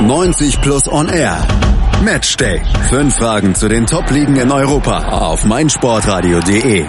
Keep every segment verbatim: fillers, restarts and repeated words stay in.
neunzig Plus on Air. Matchday. Fünf Fragen zu den Top-Ligen in Europa auf meinsportradio punkt de.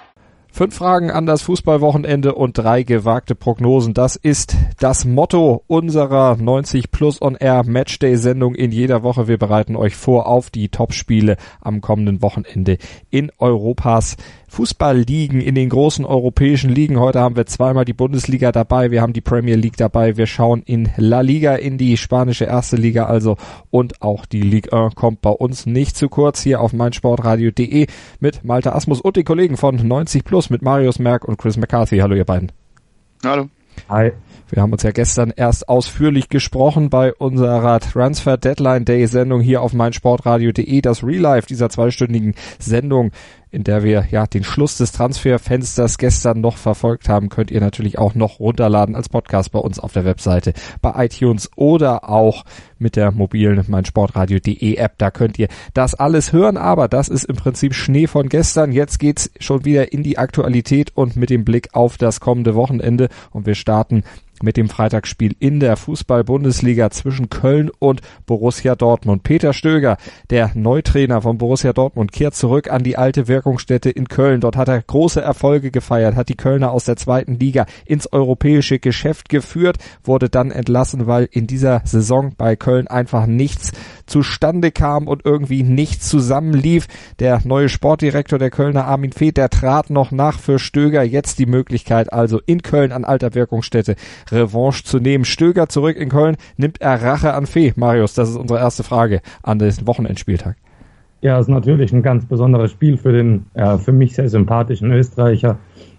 Fünf Fragen an das Fußballwochenende und drei gewagte Prognosen. Das ist das Motto unserer neunzig Plus on Air Matchday-Sendung in jeder Woche. Wir bereiten euch vor auf die Topspiele am kommenden Wochenende in Europas Fußballligen, in den großen europäischen Ligen. Heute haben wir zweimal die Bundesliga dabei, wir haben die Premier League dabei, wir schauen in La Liga, in die spanische erste Liga also, und auch die Ligue eins kommt bei uns nicht zu kurz hier auf meinsportradio punkt de mit Malte Asmus und den Kollegen von neunzig Plus, mit Marius Merck und Chris McCarthy. Hallo ihr beiden. Hallo. Hi. Wir haben uns ja gestern erst ausführlich gesprochen bei unserer Transfer Deadline Day Sendung hier auf meinsportradio punkt de, das Real-Life dieser zweistündigen Sendung, in der wir ja den Schluss des Transferfensters gestern noch verfolgt haben, könnt ihr natürlich auch noch runterladen als Podcast bei uns auf der Webseite, bei iTunes oder auch mit der mobilen meinsportradio punkt de App. Da könnt ihr das alles hören, aber das ist im Prinzip Schnee von gestern. Jetzt geht's schon wieder in die Aktualität und mit dem Blick auf das kommende Wochenende, und wir starten mit dem Freitagsspiel in der Fußball-Bundesliga zwischen Köln und Borussia Dortmund. Peter Stöger, der Neutrainer von Borussia Dortmund, kehrt zurück an die alte Wirkungsstätte in Köln. Dort hat er große Erfolge gefeiert, hat die Kölner aus der zweiten Liga ins europäische Geschäft geführt, wurde dann entlassen, weil in dieser Saison bei Köln einfach nichts zustande kam und irgendwie nichts zusammenlief. Der neue Sportdirektor der Kölner, Armin Fee, der trat noch nach für Stöger. Jetzt die Möglichkeit also in Köln an alter Wirkungsstätte Revanche zu nehmen. Stöger zurück in Köln, nimmt er Rache an Fee? Marius, das ist unsere erste Frage an den Wochenendspieltag. Ja, ist natürlich ein ganz besonderes Spiel für den äh, für mich sehr sympathischen Österreicher.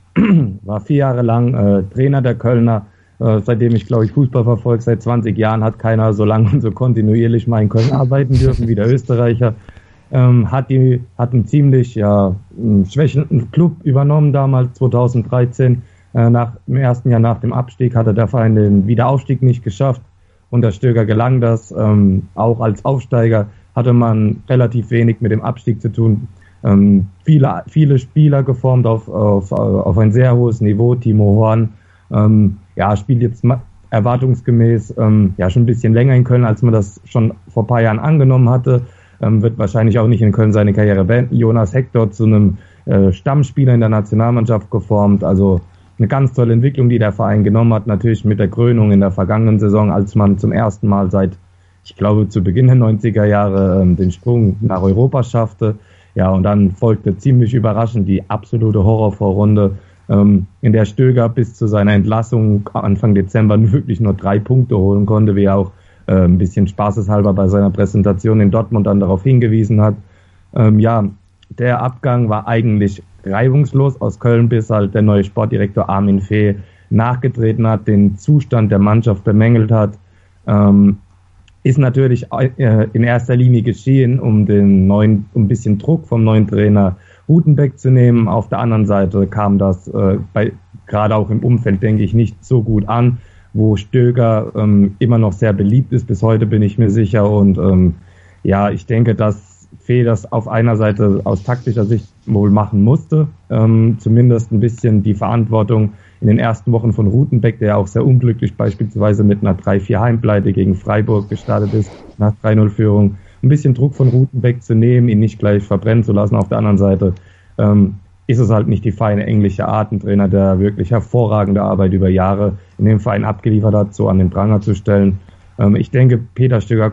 War vier Jahre lang äh, Trainer der Kölner. Äh, seitdem ich, glaube ich, Fußball verfolge, seit zwanzig Jahren hat keiner so lange und so kontinuierlich mal in Köln arbeiten dürfen wie der Österreicher. Ähm, hat die hat einen ziemlich ja einen schwächenden Club übernommen damals zweitausenddreizehn. Äh, nach im ersten Jahr nach dem Abstieg hatte der Verein den Wiederaufstieg nicht geschafft. Unter Stöger gelang das. Ähm, auch als Aufsteiger hatte man relativ wenig mit dem Abstieg zu tun. Ähm, viele viele Spieler geformt auf auf auf ein sehr hohes Niveau. Timo Horn ähm, ja spielt jetzt erwartungsgemäß ähm, ja schon ein bisschen länger in Köln, als man das schon vor ein paar Jahren angenommen hatte. Ähm, wird wahrscheinlich auch nicht in Köln seine Karriere beenden. Jonas Hector zu einem äh, Stammspieler in der Nationalmannschaft geformt. Also eine ganz tolle Entwicklung, die der Verein genommen hat. Natürlich mit der Krönung in der vergangenen Saison, als man zum ersten Mal seit, ich glaube, zu Beginn der neunziger Jahre ähm, den Sprung nach Europa schaffte. Ja, und dann folgte ziemlich überraschend die absolute Horrorvorrunde, ähm, in der Stöger bis zu seiner Entlassung Anfang Dezember wirklich nur drei Punkte holen konnte, wie er auch äh, ein bisschen spaßeshalber bei seiner Präsentation in Dortmund dann darauf hingewiesen hat. Ähm, ja, der Abgang war eigentlich reibungslos aus Köln, bis halt der neue Sportdirektor Armin Fee nachgetreten hat, den Zustand der Mannschaft bemängelt hat. Ähm, ist natürlich äh, in erster Linie geschehen, um den neuen, um ein bisschen Druck vom neuen Trainer Rutenbeck zu nehmen. Auf der anderen Seite kam das äh, bei, gerade auch im Umfeld, denke ich, nicht so gut an, wo Stöger ähm, immer noch sehr beliebt ist. Bis heute bin ich mir sicher. Und ähm, ja, ich denke, dass Fee das auf einer Seite aus taktischer Sicht wohl machen musste, ähm, zumindest ein bisschen die Verantwortung in den ersten Wochen von Rutenbeck, der auch sehr unglücklich beispielsweise mit einer drei vier Heimpleite gegen Freiburg gestartet ist, nach drei null Führung, ein bisschen Druck von Rutenbeck zu nehmen, ihn nicht gleich verbrennen zu lassen. Auf der anderen Seite ähm, ist es halt nicht die feine englische Art, ein Trainer, der wirklich hervorragende Arbeit über Jahre in dem Verein abgeliefert hat, so an den Pranger zu stellen. Ähm, ich denke, Peter Stöger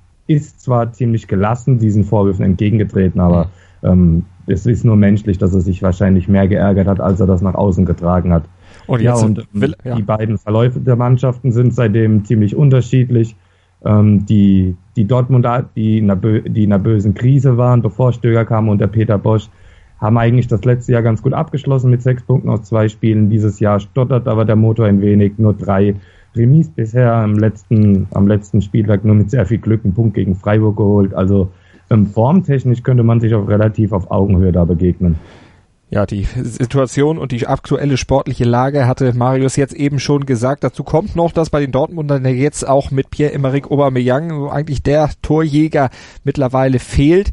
ist zwar ziemlich gelassen diesen Vorwürfen entgegengetreten, aber ähm, es ist nur menschlich, dass er sich wahrscheinlich mehr geärgert hat, als er das nach außen getragen hat. Und ja, und will, ja. Die beiden Verläufe der Mannschaften sind seitdem ziemlich unterschiedlich. Ähm, die die Dortmunder, die in, einer bö- die in einer bösen Krise waren, bevor Stöger kam, und der Peter Bosch, haben eigentlich das letzte Jahr ganz gut abgeschlossen mit sechs Punkten aus zwei Spielen. Dieses Jahr stottert aber der Motor ein wenig, nur drei Remis bisher, am letzten, am letzten Spieltag nur mit sehr viel Glück einen Punkt gegen Freiburg geholt. Also ähm, formtechnisch könnte man sich auch relativ auf Augenhöhe da begegnen. Ja, die Situation und die aktuelle sportliche Lage hatte Marius jetzt eben schon gesagt. Dazu kommt noch, dass bei den Dortmundern jetzt auch mit Pierre-Emerick Aubameyang eigentlich der Torjäger mittlerweile fehlt.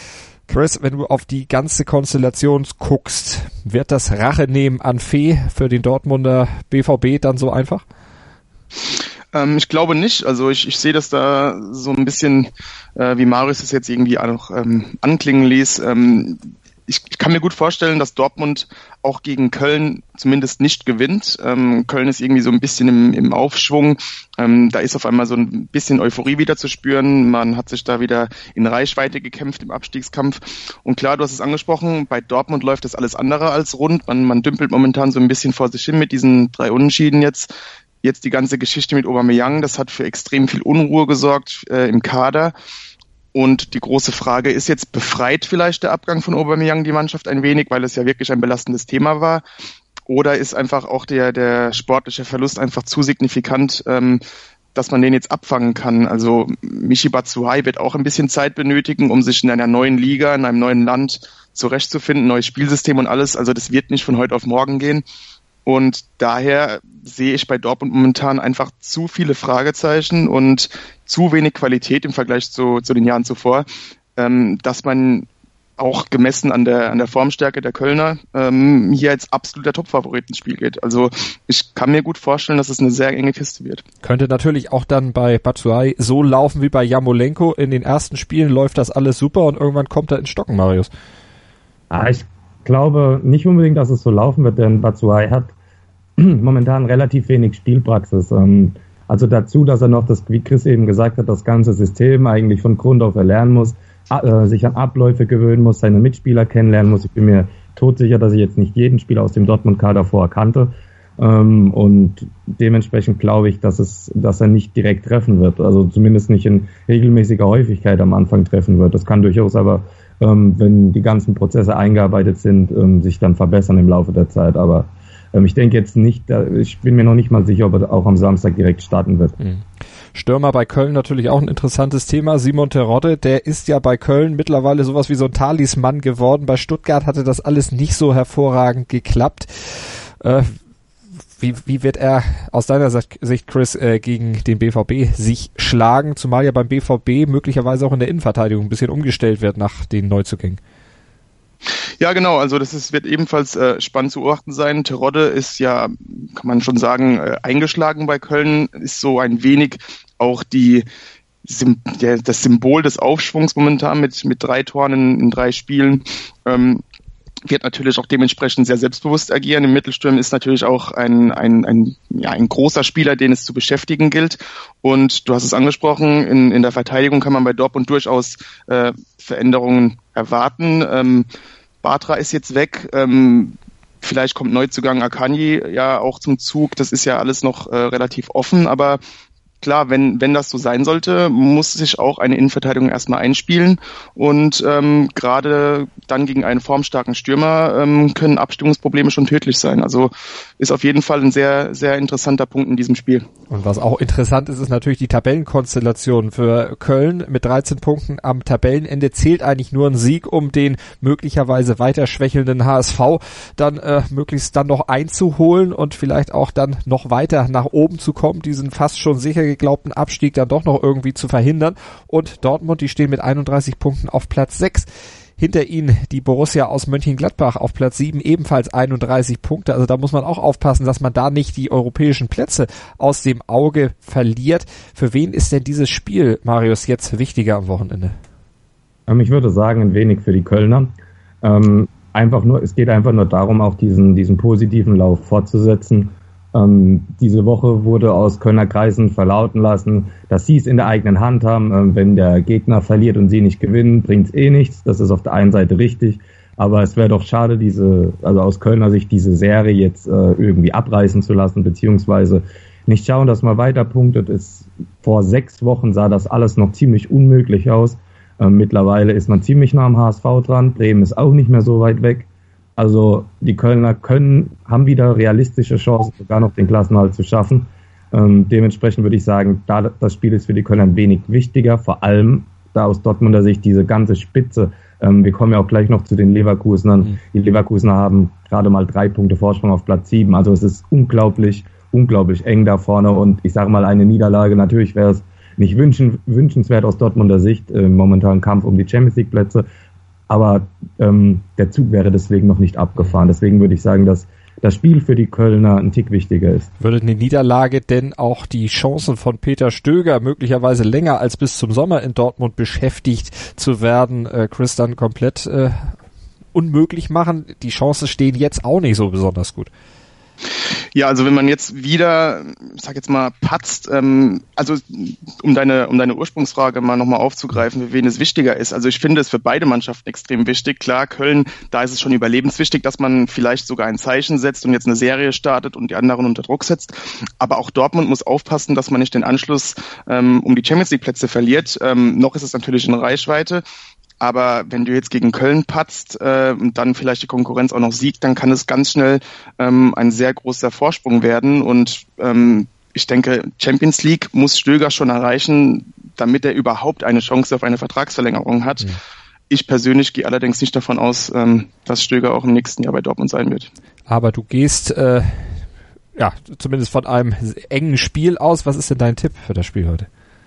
Chris, wenn du auf die ganze Konstellation guckst, wird das Rache nehmen an Fee für den Dortmunder B V B dann so einfach? Ähm, ich glaube nicht. Also ich, ich sehe das da so ein bisschen, äh, wie Marius es jetzt irgendwie auch ähm, anklingen ließ. Ähm, ich, ich kann mir gut vorstellen, dass Dortmund auch gegen Köln zumindest nicht gewinnt. Ähm, Köln ist irgendwie so ein bisschen im, im Aufschwung. Ähm, da ist auf einmal so ein bisschen Euphorie wieder zu spüren. Man hat sich da wieder in Reichweite gekämpft im Abstiegskampf. Und klar, du hast es angesprochen, bei Dortmund läuft das alles andere als rund. Man, man dümpelt momentan so ein bisschen vor sich hin mit diesen drei Unentschieden jetzt. Jetzt die ganze Geschichte mit Aubameyang, das hat für extrem viel Unruhe gesorgt äh, im Kader. Und die große Frage ist jetzt, befreit vielleicht der Abgang von Aubameyang die Mannschaft ein wenig, weil es ja wirklich ein belastendes Thema war? Oder ist einfach auch der, der sportliche Verlust einfach zu signifikant, ähm, dass man den jetzt abfangen kann? Also Michy Batshuayi wird auch ein bisschen Zeit benötigen, um sich in einer neuen Liga, in einem neuen Land zurechtzufinden, neues Spielsystem und alles. Also das wird nicht von heute auf morgen gehen. Und daher sehe ich bei Dortmund momentan einfach zu viele Fragezeichen und zu wenig Qualität im Vergleich zu, zu den Jahren zuvor, ähm, dass man auch gemessen an der, an der Formstärke der Kölner ähm, hier als absoluter Topfavorit ins Spiel geht. Also ich kann mir gut vorstellen, dass es eine sehr enge Kiste wird. Könnte natürlich auch dann bei Batshuayi so laufen wie bei Yarmolenko. In den ersten Spielen läuft das alles super und irgendwann kommt er ins Stocken, Marius. Ah, ich glaube nicht unbedingt, dass es so laufen wird, denn Batshuayi hat momentan relativ wenig Spielpraxis. Also dazu, dass er noch, das, wie Chris eben gesagt hat, das ganze System eigentlich von Grund auf erlernen muss, sich an Abläufe gewöhnen muss, seine Mitspieler kennenlernen muss. Ich bin mir todsicher, dass ich jetzt nicht jeden Spieler aus dem Dortmund-Kader vorher kannte. Und dementsprechend glaube ich, dass es, dass er nicht direkt treffen wird. Also zumindest nicht in regelmäßiger Häufigkeit am Anfang treffen wird. Das kann durchaus aber, wenn die ganzen Prozesse eingearbeitet sind, sich dann verbessern im Laufe der Zeit. Aber ich denke jetzt nicht, ich bin mir noch nicht mal sicher, ob er auch am Samstag direkt starten wird. Stürmer bei Köln natürlich auch ein interessantes Thema. Simon Terodde, der ist ja bei Köln mittlerweile sowas wie so ein Talisman geworden. Bei Stuttgart hatte das alles nicht so hervorragend geklappt. Äh, wie, wie wird er aus deiner Sicht, Chris, äh, gegen den B V B sich schlagen? Zumal ja beim B V B möglicherweise auch in der Innenverteidigung ein bisschen umgestellt wird nach den Neuzugängen. Ja, genau, also das ist, wird ebenfalls äh, spannend zu beobachten sein. Terodde ist ja, kann man schon sagen, äh, eingeschlagen bei Köln, ist so ein wenig auch die, Sim, der, das Symbol des Aufschwungs momentan mit, mit drei Toren in, in drei Spielen. Ähm, wird natürlich auch dementsprechend sehr selbstbewusst agieren. Im Mittelsturm ist natürlich auch ein, ein, ein, ja, ein großer Spieler, den es zu beschäftigen gilt. Und du hast es angesprochen, in, in der Verteidigung kann man bei Dortmund durchaus äh, Veränderungen erwarten. Ähm, Bartra ist jetzt weg. Ähm, vielleicht kommt Neuzugang Akanji ja auch zum Zug. Das ist ja alles noch äh, relativ offen, aber klar, wenn wenn das so sein sollte, muss sich auch eine Innenverteidigung erstmal einspielen und ähm, gerade dann gegen einen formstarken Stürmer ähm, können Abstimmungsprobleme schon tödlich sein. Also ist auf jeden Fall ein sehr sehr interessanter Punkt in diesem Spiel. Und was auch interessant ist, ist natürlich die Tabellenkonstellation für Köln mit dreizehn Punkten am Tabellenende. Zählt eigentlich nur ein Sieg, um den möglicherweise weiter schwächelnden H S V dann äh, möglichst dann noch einzuholen und vielleicht auch dann noch weiter nach oben zu kommen, diesen fast schon sicher geglaubten Abstieg dann doch noch irgendwie zu verhindern. Und Dortmund, die stehen mit einunddreißig Punkten auf Platz sechs. Hinter ihnen die Borussia aus Mönchengladbach auf Platz sieben, ebenfalls einunddreißig Punkte. Also da muss man auch aufpassen, dass man da nicht die europäischen Plätze aus dem Auge verliert. Für wen ist denn dieses Spiel, Marius, jetzt wichtiger am Wochenende? Ich würde sagen, ein wenig für die Kölner. Ähm, einfach nur, es geht einfach nur darum, auch diesen, diesen positiven Lauf fortzusetzen. Ähm, diese Woche wurde aus Kölner Kreisen verlauten lassen, dass sie es in der eigenen Hand haben. Ähm, wenn der Gegner verliert und sie nicht gewinnen, bringt es eh nichts. Das ist auf der einen Seite richtig, aber es wäre doch schade, diese, also aus Kölner Sicht diese Serie jetzt äh, irgendwie abreißen zu lassen, beziehungsweise nicht schauen, dass man weiter punktet. Es, vor sechs Wochen sah das alles noch ziemlich unmöglich aus. Ähm, mittlerweile ist man ziemlich nah am H S V dran. Bremen ist auch nicht mehr so weit weg. Also die Kölner können, haben wieder realistische Chancen, sogar noch den Klassenerhalt zu schaffen. Ähm, dementsprechend würde ich sagen, da das Spiel ist für die Kölner ein wenig wichtiger, vor allem da aus Dortmunder Sicht diese ganze Spitze. Ähm, wir kommen ja auch gleich noch zu den Leverkusenern. Mhm. Die Leverkusener haben gerade mal drei Punkte Vorsprung auf Platz sieben. Also es ist unglaublich, unglaublich eng da vorne. Und ich sage mal, eine Niederlage, natürlich wäre es nicht wünschen, wünschenswert aus Dortmunder Sicht. Äh, momentan Kampf um die Champions League Plätze. Aber ähm, der Zug wäre deswegen noch nicht abgefahren. Deswegen würde ich sagen, dass das Spiel für die Kölner ein Tick wichtiger ist. Würde eine Niederlage denn auch die Chancen von Peter Stöger möglicherweise länger als bis zum Sommer in Dortmund beschäftigt zu werden, äh, Chris, dann komplett äh, unmöglich machen? Die Chancen stehen jetzt auch nicht so besonders gut. Ja, also wenn man jetzt wieder, ich sag jetzt mal, patzt, ähm, also um deine um deine Ursprungsfrage mal nochmal aufzugreifen, für wen es wichtiger ist. Also ich finde es für beide Mannschaften extrem wichtig. Klar, Köln, da ist es schon überlebenswichtig, dass man vielleicht sogar ein Zeichen setzt und jetzt eine Serie startet und die anderen unter Druck setzt. Aber auch Dortmund muss aufpassen, dass man nicht den Anschluss ähm, um die Champions League Plätze verliert. Ähm, noch ist es natürlich in Reichweite. Aber wenn du jetzt gegen Köln patzt äh, und dann vielleicht die Konkurrenz auch noch siegt, dann kann es ganz schnell ähm, ein sehr großer Vorsprung werden. Und ähm, ich denke, Champions League muss Stöger schon erreichen, damit er überhaupt eine Chance auf eine Vertragsverlängerung hat. Mhm. Ich persönlich gehe allerdings nicht davon aus, ähm, dass Stöger auch im nächsten Jahr bei Dortmund sein wird. Aber du gehst äh, ja zumindest von einem engen Spiel aus. Was ist denn dein Tipp für das Spiel heute?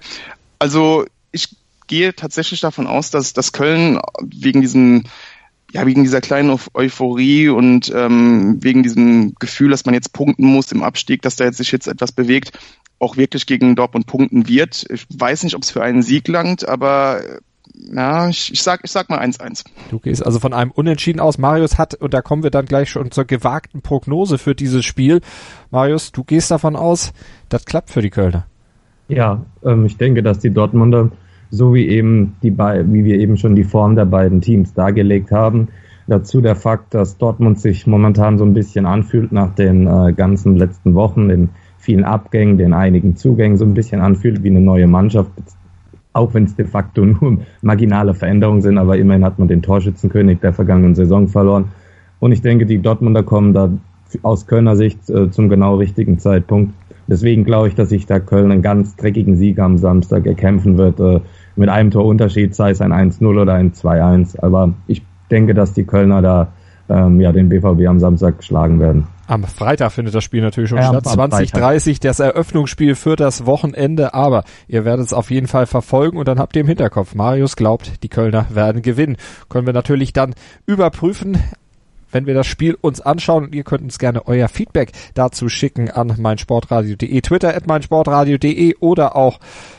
Also ich gehe tatsächlich davon aus, dass, dass Köln wegen diesem, ja, wegen dieser kleinen Euphorie und ähm, wegen diesem Gefühl, dass man jetzt punkten muss im Abstieg, dass da jetzt sich jetzt etwas bewegt, auch wirklich gegen Dortmund punkten wird. Ich weiß nicht, ob es für einen Sieg langt, aber ja, ich, ich sag, ich sag mal eins eins. Du gehst also von einem Unentschieden aus. Marius hat, und da kommen wir dann gleich schon zur gewagten Prognose für dieses Spiel. Marius, du gehst davon aus, das klappt für die Kölner. Ja, ähm, ich denke, dass die Dortmunder, so wie eben die be- wie wir eben schon die Form der beiden Teams dargelegt haben. Dazu der Fakt, dass Dortmund sich momentan so ein bisschen anfühlt nach den äh, ganzen letzten Wochen, den vielen Abgängen, den einigen Zugängen, so ein bisschen anfühlt wie eine neue Mannschaft, auch wenn es de facto nur marginale Veränderungen sind, aber immerhin hat man den Torschützenkönig der vergangenen Saison verloren. Und ich denke, die Dortmunder kommen da aus Kölner Sicht äh, zum genau richtigen Zeitpunkt. Deswegen glaube ich, dass sich da Köln einen ganz dreckigen Sieg am Samstag erkämpfen wird, äh, mit einem Torunterschied, sei es ein eins null oder ein zwei eins. Aber ich denke, dass die Kölner da ähm, ja den B V B am Samstag schlagen werden. Am Freitag findet das Spiel natürlich schon ja, statt, zwanzig dreißig, das Eröffnungsspiel für das Wochenende, aber ihr werdet es auf jeden Fall verfolgen und dann habt ihr im Hinterkopf, Marius glaubt, die Kölner werden gewinnen. Können wir natürlich dann überprüfen, wenn wir das Spiel uns anschauen, und ihr könnt uns gerne euer Feedback dazu schicken an meinsportradio punkt de, Twitter at meinsportradio punkt de oder auch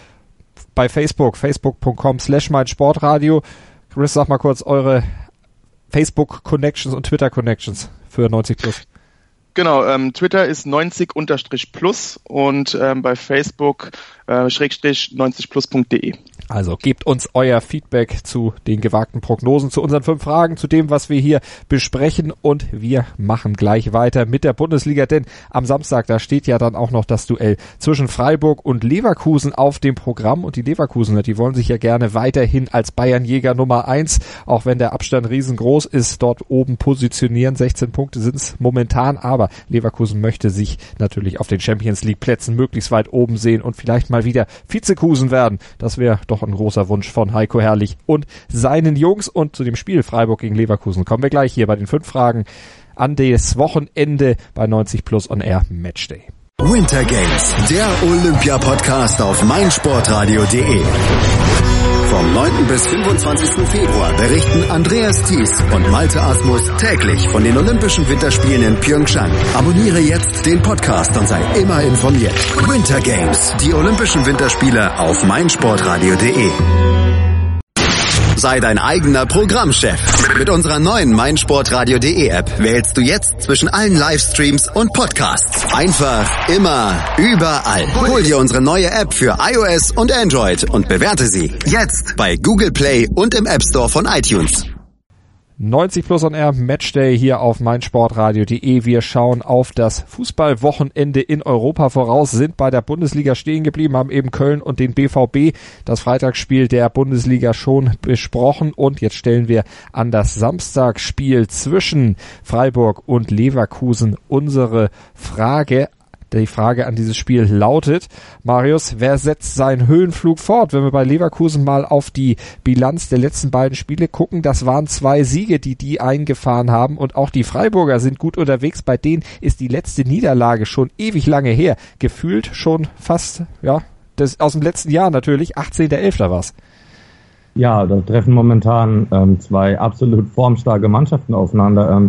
bei Facebook, facebook punkt com slash meinsportradio. Chris, sag mal kurz eure Facebook-Connections und Twitter-Connections für neunzig plus. Genau, ähm, Twitter ist neunzig plus und ähm, bei Facebook äh, schrägstrich neunzig plus punkt de. Also gebt uns euer Feedback zu den gewagten Prognosen, zu unseren fünf Fragen, zu dem, was wir hier besprechen, und wir machen gleich weiter mit der Bundesliga, denn am Samstag, da steht ja dann auch noch das Duell zwischen Freiburg und Leverkusen auf dem Programm, und die Leverkusener, die wollen sich ja gerne weiterhin als Bayernjäger Nummer eins, auch wenn der Abstand riesengroß ist, dort oben positionieren. sechzehn Punkte sind es momentan, aber Leverkusen möchte sich natürlich auf den Champions League Plätzen möglichst weit oben sehen und vielleicht mal wieder Vizekusen werden. Das wäre doch ein großer Wunsch von Heiko Herrlich und seinen Jungs. Und zu dem Spiel Freiburg gegen Leverkusen kommen wir gleich hier bei den fünf Fragen an das Wochenende bei neunzig plus on Air Matchday. Winter Games, der Olympia-Podcast auf meinsportradio punkt de. Vom neunten bis fünfundzwanzigsten Februar berichten Andreas Thies und Malte Asmus täglich von den Olympischen Winterspielen in Pyeongchang. Abonniere jetzt den Podcast und sei immer informiert. Winter Games, die Olympischen Winterspiele auf meinsportradio punkt de. Sei dein eigener Programmchef. Mit unserer neuen meinsportradio punkt de App wählst du jetzt zwischen allen Livestreams und Podcasts. Einfach, immer, überall. Hol dir unsere neue App für iOS und Android und bewerte sie jetzt bei Google Play und im App Store von iTunes. neunzig plus on Air Matchday hier auf meinsportradio punkt de. Wir schauen auf das Fußballwochenende in Europa voraus, sind bei der Bundesliga stehen geblieben, haben eben Köln und den B V B, das Freitagsspiel der Bundesliga, schon besprochen, und jetzt stellen wir an das Samstagsspiel zwischen Freiburg und Leverkusen unsere Frage. Die Frage an dieses Spiel lautet, Marius, wer setzt seinen Höhenflug fort? Wenn wir bei Leverkusen mal auf die Bilanz der letzten beiden Spiele gucken, das waren zwei Siege, die die eingefahren haben, und auch die Freiburger sind gut unterwegs. Bei denen ist die letzte Niederlage schon ewig lange her. Gefühlt schon fast, ja, das aus dem letzten Jahr natürlich, achtzehnter elfter war's. Ja, da treffen momentan ähm, zwei absolut formstarke Mannschaften aufeinander. Ähm,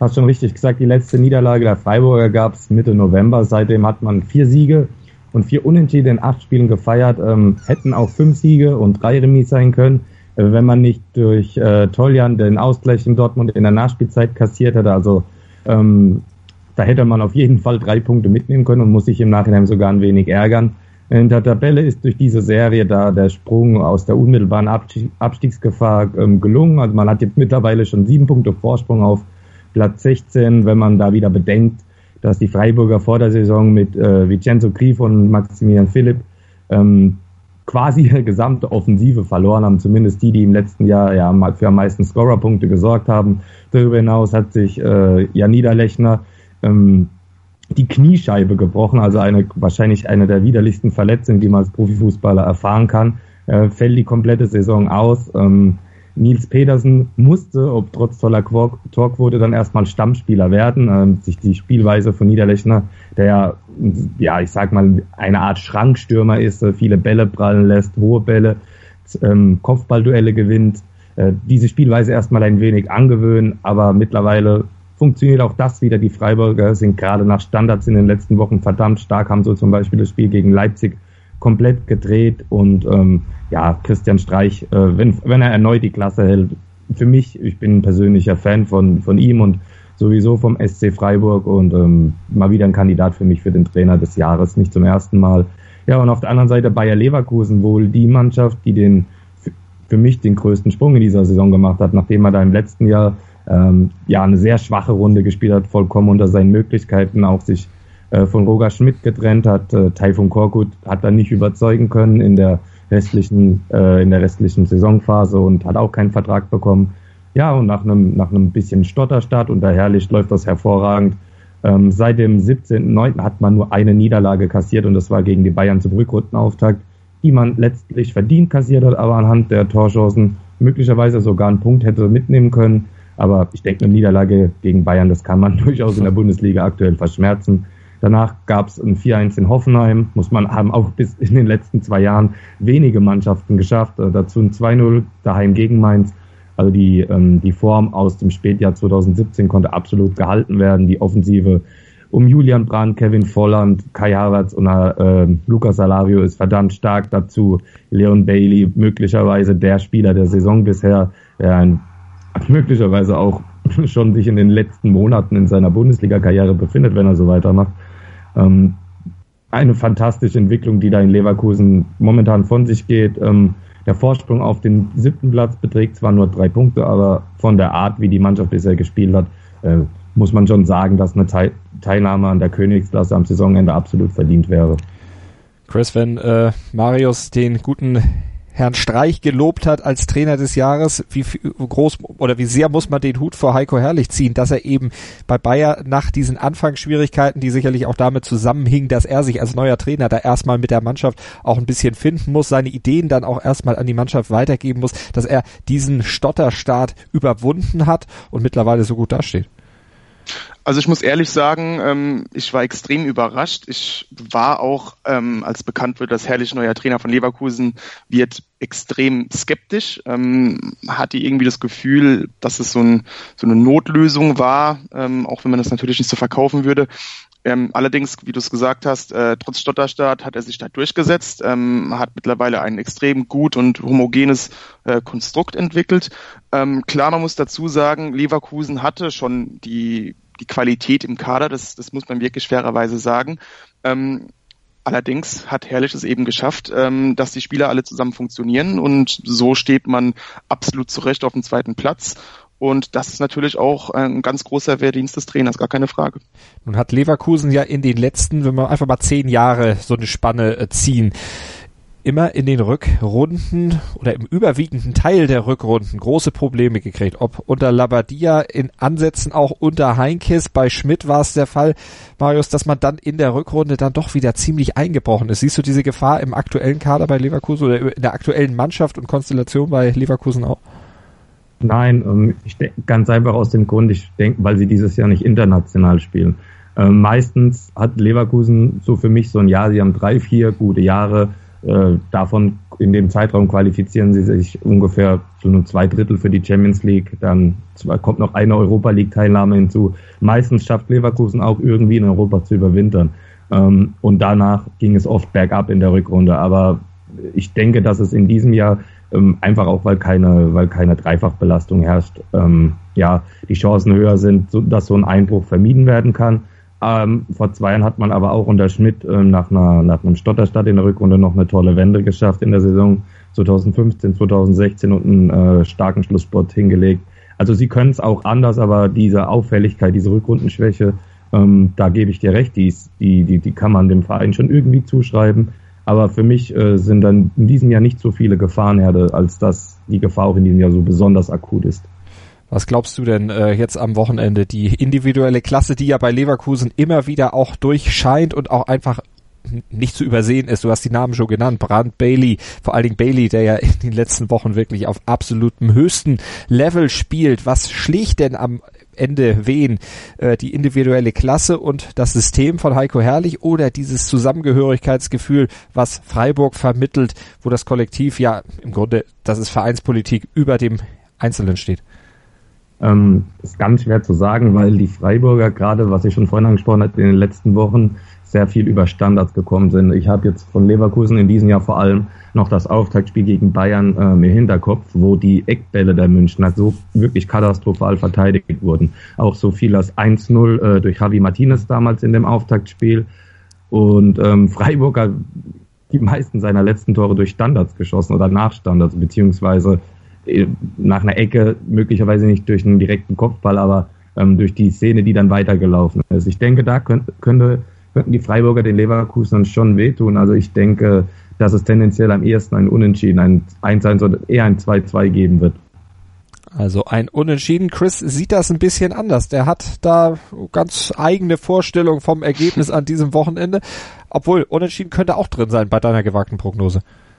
hast schon richtig gesagt, die letzte Niederlage der Freiburger gab es Mitte November. Seitdem hat man vier Siege und vier Unentschieden in acht Spielen gefeiert. Ähm, hätten auch fünf Siege und drei Remis sein können, äh, wenn man nicht durch äh, Toljan den Ausgleich in Dortmund in der Nachspielzeit kassiert hätte. Also ähm, da hätte man auf jeden Fall drei Punkte mitnehmen können und muss sich im Nachhinein sogar ein wenig ärgern. In der Tabelle ist durch diese Serie da der Sprung aus der unmittelbaren Abstiegsgefahr ähm, gelungen. Also man hat jetzt mittlerweile schon sieben Punkte Vorsprung auf Platz sechzehn, wenn man da wieder bedenkt, dass die Freiburger vor der Saison mit äh, Vincenzo Grifo und Maximilian Philipp ähm, quasi ihre gesamte Offensive verloren haben, zumindest die, die im letzten Jahr ja für am meisten Scorerpunkte gesorgt haben. Darüber hinaus hat sich äh, Jan Niederlechner ähm, die Kniescheibe gebrochen, also eine wahrscheinlich eine der widerlichsten Verletzungen, die man als Profifußballer erfahren kann. Äh, fällt die komplette Saison aus. Ähm, Nils Pedersen musste, ob trotz toller Torquote, dann erstmal Stammspieler werden, ähm, sich die Spielweise von Niederlechner, der ja, ja, ich sag mal, eine Art Schrankstürmer ist, äh, viele Bälle prallen lässt, hohe Bälle, ähm, Kopfballduelle gewinnt, äh, diese Spielweise erstmal ein wenig angewöhnen, aber mittlerweile funktioniert auch das wieder. Die Freiburger sind gerade nach Standards in den letzten Wochen verdammt stark, haben so zum Beispiel das Spiel gegen Leipzig komplett gedreht und ähm, ja, Christian Streich, äh, wenn, wenn er erneut die Klasse hält, für mich, ich bin ein persönlicher Fan von, von ihm und sowieso vom S C Freiburg und ähm, mal wieder ein Kandidat für mich für den Trainer des Jahres, nicht zum ersten Mal. Ja, und auf der anderen Seite Bayer Leverkusen, wohl die Mannschaft, die den für mich den größten Sprung in dieser Saison gemacht hat, nachdem er da im letzten Jahr ähm, ja eine sehr schwache Runde gespielt hat, vollkommen unter seinen Möglichkeiten, auch sich äh, von Roger Schmidt getrennt hat. Äh, Tayfun Korkut hat da nicht überzeugen können in der restlichen äh, in der restlichen Saisonphase und hat auch keinen Vertrag bekommen. Ja, und nach einem nach einem bisschen Stotterstart unter Herrlich läuft das hervorragend. Ähm, seit dem siebzehnten neunten hat man nur eine Niederlage kassiert und das war gegen die Bayern zum Rückrundenauftakt, die man letztlich verdient kassiert hat, aber anhand der Torchancen möglicherweise sogar einen Punkt hätte mitnehmen können. Aber ich denke, eine Niederlage gegen Bayern, das kann man durchaus in der Bundesliga aktuell verschmerzen. Danach gab es ein vier eins in Hoffenheim, muss man haben auch bis in den letzten zwei Jahren wenige Mannschaften geschafft. Äh, dazu ein zwei null daheim gegen Mainz. Also die ähm, die Form aus dem Spätjahr zweitausendsiebzehn konnte absolut gehalten werden. Die Offensive um Julian Brandt, Kevin Volland, Kai Havertz und äh, Lucas Alario ist verdammt stark. Dazu Leon Bailey, möglicherweise der Spieler der Saison bisher, der ein möglicherweise auch schon sich in den letzten Monaten in seiner Bundesliga-Karriere befindet, wenn er so weitermacht. Ähm, eine fantastische Entwicklung, die da in Leverkusen momentan von sich geht. Ähm, der Vorsprung auf den siebten Platz beträgt zwar nur drei Punkte, aber von der Art, wie die Mannschaft bisher gespielt hat, äh, muss man schon sagen, dass eine Teil- Teilnahme an der Königsklasse am Saisonende absolut verdient wäre. Chris, wenn äh, Marius den guten Herrn Streich gelobt hat als Trainer des Jahres, wie groß oder wie sehr muss man den Hut vor Heiko Herrlich ziehen, dass er eben bei Bayer nach diesen Anfangsschwierigkeiten, die sicherlich auch damit zusammenhingen, dass er sich als neuer Trainer da erstmal mit der Mannschaft auch ein bisschen finden muss, seine Ideen dann auch erstmal an die Mannschaft weitergeben muss, dass er diesen Stotterstart überwunden hat und mittlerweile so gut dasteht. Also ich muss ehrlich sagen, ähm, ich war extrem überrascht. Ich war auch, ähm, als bekannt wird, dass Herrlich neuer Trainer von Leverkusen wird, extrem skeptisch. Ähm, hatte irgendwie das Gefühl, dass es so, ein, so eine Notlösung war, ähm, auch wenn man das natürlich nicht so verkaufen würde. Ähm, allerdings, wie du es gesagt hast, äh, trotz Stotterstart hat er sich da durchgesetzt, ähm, hat mittlerweile ein extrem gut und homogenes äh, Konstrukt entwickelt. Ähm, klar, man muss dazu sagen, Leverkusen hatte schon die die Qualität im Kader, das, das muss man wirklich fairerweise sagen. Ähm, allerdings hat Herrlich es eben geschafft, ähm, dass die Spieler alle zusammen funktionieren und so steht man absolut zurecht auf dem zweiten Platz. Und das ist natürlich auch ein ganz großer Verdienst des Trainers, gar keine Frage. Nun hat Leverkusen ja in den letzten, wenn wir einfach mal zehn Jahre so eine Spanne äh, ziehen, immer in den Rückrunden oder im überwiegenden Teil der Rückrunden große Probleme gekriegt. Ob unter Labadia, in Ansätzen auch unter Heinkes, bei Schmidt war es der Fall, Marius, dass man dann in der Rückrunde dann doch wieder ziemlich eingebrochen ist. Siehst du diese Gefahr im aktuellen Kader bei Leverkusen oder in der aktuellen Mannschaft und Konstellation bei Leverkusen auch? Nein, ich denke ganz einfach aus dem Grund, ich denke, weil sie dieses Jahr nicht international spielen. Ähm, meistens hat Leverkusen so für mich so ein Jahr, sie haben drei, vier gute Jahre, Äh, davon in dem Zeitraum qualifizieren sie sich ungefähr zu nur zwei Drittel für die Champions League. Dann kommt noch eine Europa League Teilnahme hinzu. Meistens schafft Leverkusen auch irgendwie in Europa zu überwintern. Ähm, und danach ging es oft bergab in der Rückrunde. Aber ich denke, dass es in diesem Jahr ähm, einfach auch, weil keine, weil keine Dreifachbelastung herrscht, ähm, ja, die Chancen höher sind, so, dass so ein Einbruch vermieden werden kann. Ähm, vor zwei Jahren hat man aber auch unter Schmidt ähm, nach, einer, nach einem Stotterstart in der Rückrunde noch eine tolle Wende geschafft in der Saison zwanzig fünfzehn, zwanzig sechzehn und einen äh, starken Schlussspurt hingelegt. Also sie können es auch anders, aber diese Auffälligkeit, diese Rückrundenschwäche, ähm, da gebe ich dir recht, die, die, die, die kann man dem Verein schon irgendwie zuschreiben. Aber für mich äh, sind dann in diesem Jahr nicht so viele Gefahrenherde, als dass die Gefahr auch in diesem Jahr so besonders akut ist. Was glaubst du denn äh, jetzt am Wochenende? Die individuelle Klasse, die ja bei Leverkusen immer wieder auch durchscheint und auch einfach nicht zu übersehen ist. Du hast die Namen schon genannt. Brandt, Bailey, vor allen Dingen Bailey, der ja in den letzten Wochen wirklich auf absolutem höchsten Level spielt. Was schlägt denn am Ende wen? Äh, die individuelle Klasse und das System von Heiko Herrlich oder dieses Zusammengehörigkeitsgefühl, was Freiburg vermittelt, wo das Kollektiv ja im Grunde, das ist Vereinspolitik, über dem Einzelnen steht? Ähm, ist ganz schwer zu sagen, weil die Freiburger, gerade was ich schon vorhin angesprochen habe, in den letzten Wochen sehr viel über Standards gekommen sind. Ich habe jetzt von Leverkusen in diesem Jahr vor allem noch das Auftaktspiel gegen Bayern ähm, im Hinterkopf, wo die Eckbälle der Münchner so wirklich katastrophal verteidigt wurden. Auch so viel als eins null äh, durch Javi Martinez damals in dem Auftaktspiel. Und ähm, Freiburg hat die meisten seiner letzten Tore durch Standards geschossen oder nach Standards, beziehungsweise nach einer Ecke, möglicherweise nicht durch einen direkten Kopfball, aber ähm, durch die Szene, die dann weitergelaufen ist. Ich denke, da könnte, könnte, könnten die Freiburger den Leverkusenern schon wehtun. Also ich denke, dass es tendenziell am ehesten ein Unentschieden, ein eins eins oder eher ein zwei zwei geben wird. Also ein Unentschieden. Chris sieht das ein bisschen anders. Der hat da ganz eigene Vorstellung vom Ergebnis an diesem Wochenende. Obwohl, Unentschieden könnte auch drin sein bei deiner gewagten Prognose.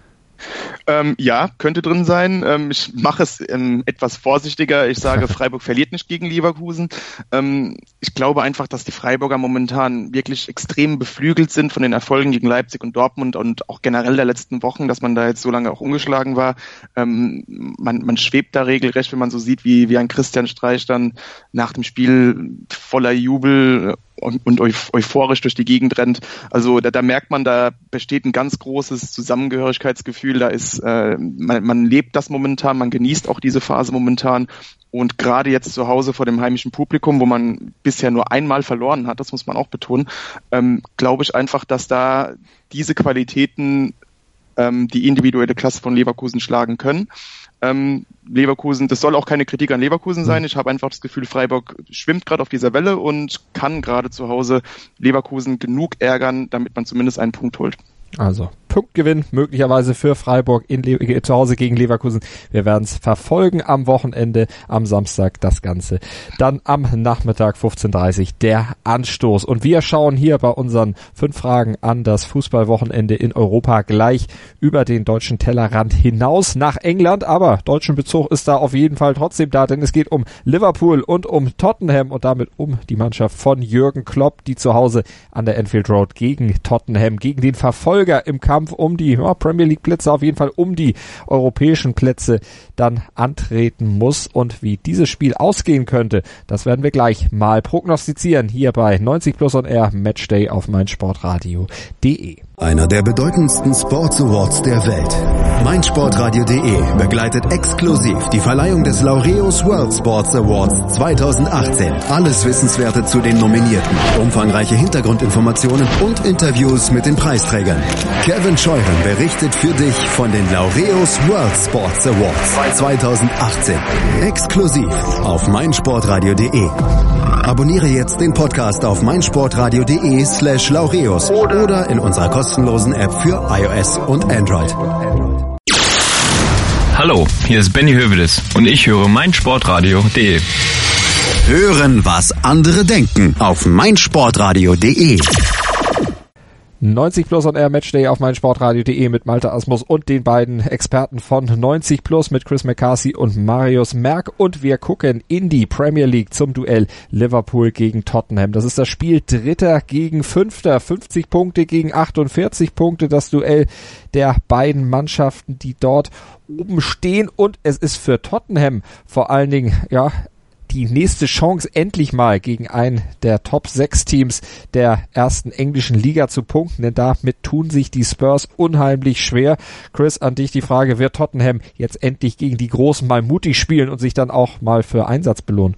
Ähm, ja, könnte drin sein. Ähm, ich mache es ähm, etwas vorsichtiger. Ich sage, Freiburg verliert nicht gegen Leverkusen. Ähm, ich glaube einfach, dass die Freiburger momentan wirklich extrem beflügelt sind von den Erfolgen gegen Leipzig und Dortmund und auch generell der letzten Wochen, dass man da jetzt so lange auch ungeschlagen war. Ähm, man, man schwebt da regelrecht, wenn man so sieht, wie, wie ein Christian Streich dann nach dem Spiel voller Jubel und, und euphorisch durch die Gegend rennt. Also da, da merkt man, da besteht ein ganz großes Zusammengehörigkeitsgefühl. Da ist, äh, man, man lebt das momentan, man genießt auch diese Phase momentan. Und gerade jetzt zu Hause vor dem heimischen Publikum, wo man bisher nur einmal verloren hat, das muss man auch betonen, ähm, glaube ich einfach, dass da diese Qualitäten ähm, die individuelle Klasse von Leverkusen schlagen können. Ähm, Leverkusen, das soll auch keine Kritik an Leverkusen sein. Ich habe einfach das Gefühl, Freiburg schwimmt gerade auf dieser Welle und kann gerade zu Hause Leverkusen genug ärgern, damit man zumindest einen Punkt holt. Also Punktgewinn möglicherweise für Freiburg in Le- zu Hause gegen Leverkusen. Wir werden es verfolgen am Wochenende, am Samstag das Ganze. Dann am Nachmittag fünfzehn Uhr dreißig der Anstoß. Und wir schauen hier bei unseren fünf Fragen an das Fußballwochenende in Europa gleich über den deutschen Tellerrand hinaus nach England. Aber deutschen Bezug ist da auf jeden Fall trotzdem da, denn es geht um Liverpool und um Tottenham und damit um die Mannschaft von Jürgen Klopp, die zu Hause an der Anfield Road gegen Tottenham, gegen den Verfolger im Kampf um die ja, Premier League Plätze, auf jeden Fall um die europäischen Plätze dann antreten muss. Und wie dieses Spiel ausgehen könnte, das werden wir gleich mal prognostizieren hier bei neunzig Plus on Air Matchday auf meinsportradio punkt de. Einer der bedeutendsten Sports Awards der Welt. meinsportradio punkt de begleitet exklusiv die Verleihung des Laureus World Sports Awards zwanzig achtzehn. Alles Wissenswerte zu den Nominierten, umfangreiche Hintergrundinformationen und Interviews mit den Preisträgern. Kevin Scheuren berichtet für dich von den Laureus World Sports Awards zwanzig achtzehn. Exklusiv auf meinsportradio punkt de. Abonniere jetzt den Podcast auf meinsportradio punkt de slash Laureus oder in unserer kostenlosen App für iOS und Android. Hallo, hier ist Benny Hövedes und ich höre meinsportradio punkt de. Hören, was andere denken auf meinsportradio punkt de. neunzig Plus on Air Matchday auf meinsportradio punkt de mit Malte Asmus und den beiden Experten von neunzig Plus mit Chris McCarthy und Marius Merck. Und wir gucken in die Premier League zum Duell Liverpool gegen Tottenham. Das ist das Spiel Dritter gegen Fünfter. fünfzig Punkte gegen achtundvierzig Punkte. Das Duell der beiden Mannschaften, die dort oben stehen. Und es ist für Tottenham vor allen Dingen, ja, die nächste Chance, endlich mal gegen ein der Top sechs Teams der ersten englischen Liga zu punkten, denn damit tun sich die Spurs unheimlich schwer. Chris, an dich die Frage, wird Tottenham jetzt endlich gegen die Großen mal mutig spielen und sich dann auch mal für Einsatz belohnen?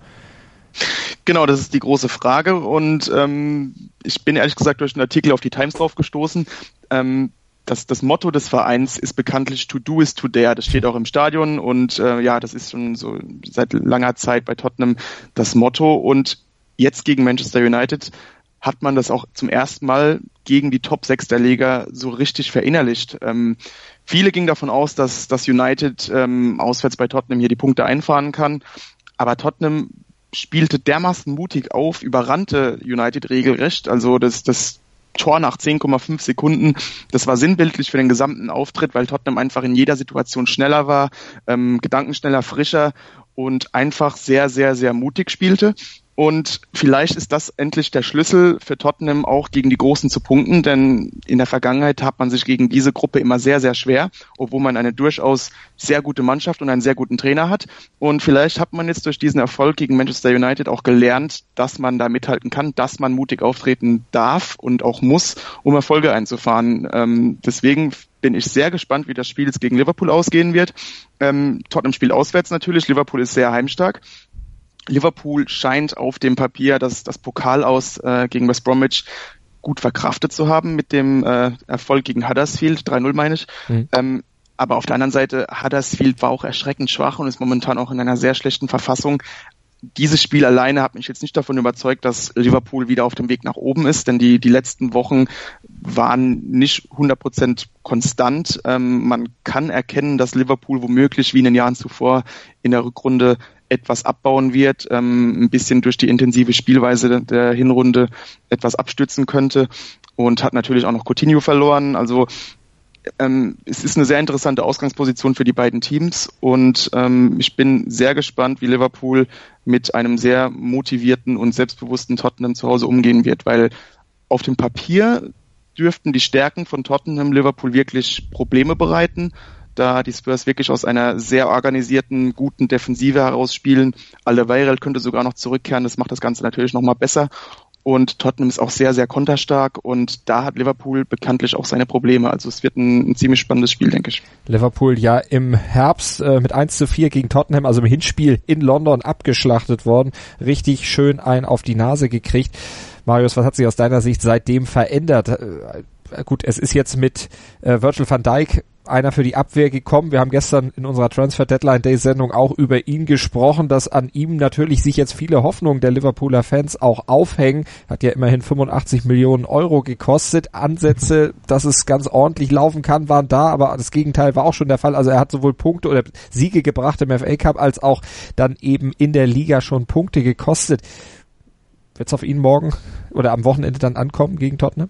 Genau, das ist die große Frage und ähm, ich bin ehrlich gesagt durch einen Artikel auf die Times drauf gestoßen. Ähm, Das, das Motto des Vereins ist bekanntlich to do is to dare. Das steht auch im Stadion und äh, ja, das ist schon so seit langer Zeit bei Tottenham das Motto. Und jetzt gegen Manchester United hat man das auch zum ersten Mal gegen die Top sechs der Liga so richtig verinnerlicht. Ähm, viele gingen davon aus, dass, dass United ähm, auswärts bei Tottenham hier die Punkte einfahren kann. Aber Tottenham spielte dermaßen mutig auf, überrannte United regelrecht. Also das, das Tor nach zehn Komma fünf Sekunden. Das war sinnbildlich für den gesamten Auftritt, weil Tottenham einfach in jeder Situation schneller war, ähm, gedankenschneller, frischer und einfach sehr, sehr, sehr mutig spielte. Und vielleicht ist das endlich der Schlüssel für Tottenham auch gegen die Großen zu punkten, denn in der Vergangenheit hat man sich gegen diese Gruppe immer sehr, sehr schwer, obwohl man eine durchaus sehr gute Mannschaft und einen sehr guten Trainer hat. Und vielleicht hat man jetzt durch diesen Erfolg gegen Manchester United auch gelernt, dass man da mithalten kann, dass man mutig auftreten darf und auch muss, um Erfolge einzufahren. Ähm, deswegen bin ich sehr gespannt, wie das Spiel jetzt gegen Liverpool ausgehen wird. Ähm, Tottenham spielt auswärts natürlich, Liverpool ist sehr heimstark. Liverpool scheint auf dem Papier das, das Pokal aus äh, gegen West Bromwich gut verkraftet zu haben mit dem äh, Erfolg gegen Huddersfield, drei null meine ich. Mhm. Ähm, aber auf der anderen Seite, Huddersfield war auch erschreckend schwach und ist momentan auch in einer sehr schlechten Verfassung. Dieses Spiel alleine hat mich jetzt nicht davon überzeugt, dass Liverpool wieder auf dem Weg nach oben ist, denn die, die letzten Wochen waren nicht hundert Prozent konstant. Ähm, man kann erkennen, dass Liverpool womöglich wie in den Jahren zuvor in der Rückrunde etwas abbauen wird, ähm, ein bisschen durch die intensive Spielweise der Hinrunde etwas abstützen könnte und hat natürlich auch noch Coutinho verloren. Also ähm, es ist eine sehr interessante Ausgangsposition für die beiden Teams und ähm, ich bin sehr gespannt, wie Liverpool mit einem sehr motivierten und selbstbewussten Tottenham zu Hause umgehen wird, weil auf dem Papier dürften die Stärken von Tottenham Liverpool wirklich Probleme bereiten, da die Spurs wirklich aus einer sehr organisierten, guten Defensive heraus spielen. Alderweireld könnte sogar noch zurückkehren, das macht das Ganze natürlich nochmal besser. Und Tottenham ist auch sehr, sehr konterstark und da hat Liverpool bekanntlich auch seine Probleme. Also es wird ein, ein ziemlich spannendes Spiel, denke ich. Liverpool ja im Herbst äh, mit eins zu vier gegen Tottenham, also im Hinspiel in London abgeschlachtet worden. Richtig schön einen auf die Nase gekriegt. Marius, was hat sich aus deiner Sicht seitdem verändert? Äh, gut, es ist jetzt mit äh, Virgil van Dijk einer für die Abwehr gekommen. Wir haben gestern in unserer Transfer Deadline Day Sendung auch über ihn gesprochen, dass an ihm natürlich sich jetzt viele Hoffnungen der Liverpooler Fans auch aufhängen. Hat ja immerhin fünfundachtzig Millionen Euro gekostet. Ansätze, dass es ganz ordentlich laufen kann, waren da, aber das Gegenteil war auch schon der Fall. Also er hat sowohl Punkte oder Siege gebracht im F A Cup, als auch dann eben in der Liga schon Punkte gekostet. Wird es auf ihn morgen oder am Wochenende dann ankommen gegen Tottenham?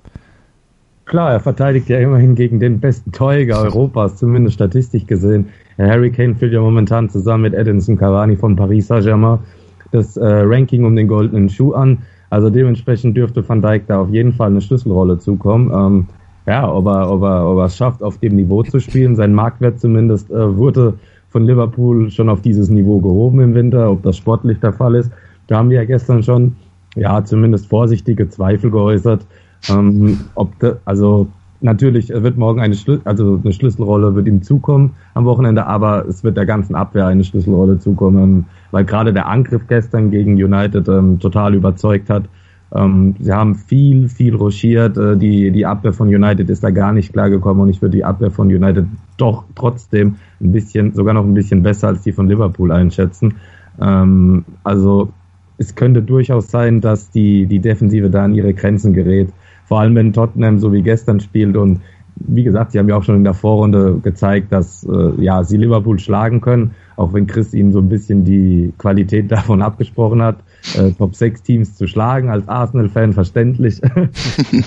Klar, er verteidigt ja immerhin gegen den besten Torjäger Europas, zumindest statistisch gesehen. Harry Kane führt ja momentan zusammen mit Edinson Cavani von Paris Saint-Germain das äh, Ranking um den goldenen Schuh an. Also dementsprechend dürfte Van Dijk da auf jeden Fall eine Schlüsselrolle zukommen. Ähm, ja, ob er, ob er, ob er es schafft, auf dem Niveau zu spielen. Sein Marktwert zumindest äh, wurde von Liverpool schon auf dieses Niveau gehoben im Winter. Ob das sportlich der Fall ist, da haben wir ja gestern schon, ja, zumindest vorsichtige Zweifel geäußert. Ähm, ob de, also natürlich wird morgen eine Schlü- also eine Schlüsselrolle wird ihm zukommen am Wochenende, aber es wird der ganzen Abwehr eine Schlüsselrolle zukommen, weil gerade der Angriff gestern gegen United ähm, total überzeugt hat. Ähm, sie haben viel, viel rochiert. Äh, die die Abwehr von United ist da gar nicht klargekommen und ich würde die Abwehr von United doch trotzdem ein bisschen, sogar noch ein bisschen besser als die von Liverpool einschätzen. Ähm, also es könnte durchaus sein, dass die die Defensive da an ihre Grenzen gerät. Vor allem, wenn Tottenham so wie gestern spielt und wie gesagt, sie haben ja auch schon in der Vorrunde gezeigt, dass äh, ja sie Liverpool schlagen können, auch wenn Chris ihnen so ein bisschen die Qualität davon abgesprochen hat, äh, Top sechs Teams zu schlagen, als Arsenal-Fan verständlich.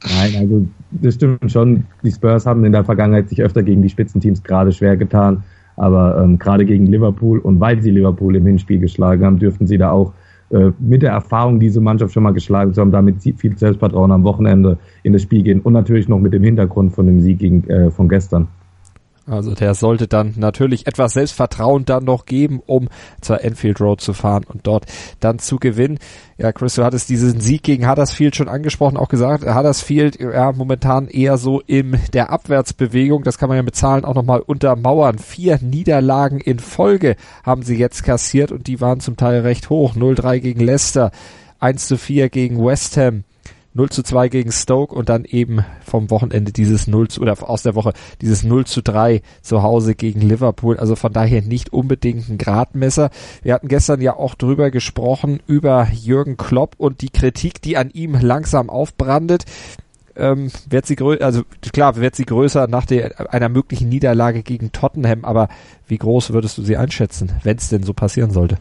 Nein, also das stimmt schon. Die Spurs haben in der Vergangenheit sich öfter gegen die Spitzenteams gerade schwer getan. Aber ähm, gerade gegen Liverpool und weil sie Liverpool im Hinspiel geschlagen haben, dürften sie da auch äh, mit der Erfahrung, diese Mannschaft schon mal geschlagen zu haben, damit viel Selbstvertrauen am Wochenende in das Spiel gehen und natürlich noch mit dem Hintergrund von dem Sieg gegen, äh, von gestern. Also der sollte dann natürlich etwas Selbstvertrauen dann noch geben, um zur Anfield Road zu fahren und dort dann zu gewinnen. Ja, Chris, du hattest diesen Sieg gegen Huddersfield schon angesprochen, auch gesagt, Huddersfield ja momentan eher so in der Abwärtsbewegung, das kann man ja mit Zahlen auch nochmal untermauern. Vier Niederlagen in Folge haben sie jetzt kassiert und die waren zum Teil recht hoch. null drei gegen Leicester, eins zu vier gegen West Ham, null zu zwei gegen Stoke und dann eben vom Wochenende dieses null zu, oder aus der Woche dieses null zu drei zu Hause gegen Liverpool. Also von daher nicht unbedingt ein Gradmesser. Wir hatten gestern ja auch drüber gesprochen, über Jürgen Klopp und die Kritik, die an ihm langsam aufbrandet. Ähm, wird sie grö- also klar, wird sie größer nach der, einer möglichen Niederlage gegen Tottenham, aber wie groß würdest du sie einschätzen, wenn es denn so passieren sollte?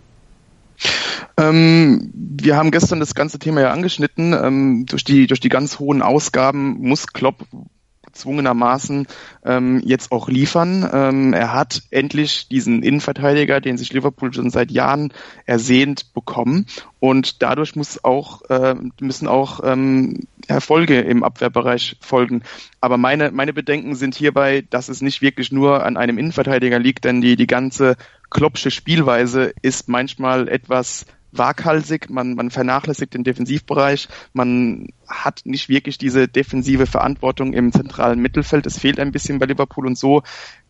Ähm, wir haben gestern das ganze Thema ja angeschnitten. Ähm, durch die durch die ganz hohen Ausgaben muss Klopp gezwungenermaßen ähm, jetzt auch liefern. Ähm, er hat endlich diesen Innenverteidiger, den sich Liverpool schon seit Jahren ersehnt, bekommen und dadurch muss auch äh, müssen auch ähm, Erfolge im Abwehrbereich folgen. Aber meine meine Bedenken sind hierbei, dass es nicht wirklich nur an einem Innenverteidiger liegt, denn die die ganze Kloppsche Spielweise ist manchmal etwas waghalsig, man, man vernachlässigt den Defensivbereich, man hat nicht wirklich diese defensive Verantwortung im zentralen Mittelfeld, es fehlt ein bisschen bei Liverpool und so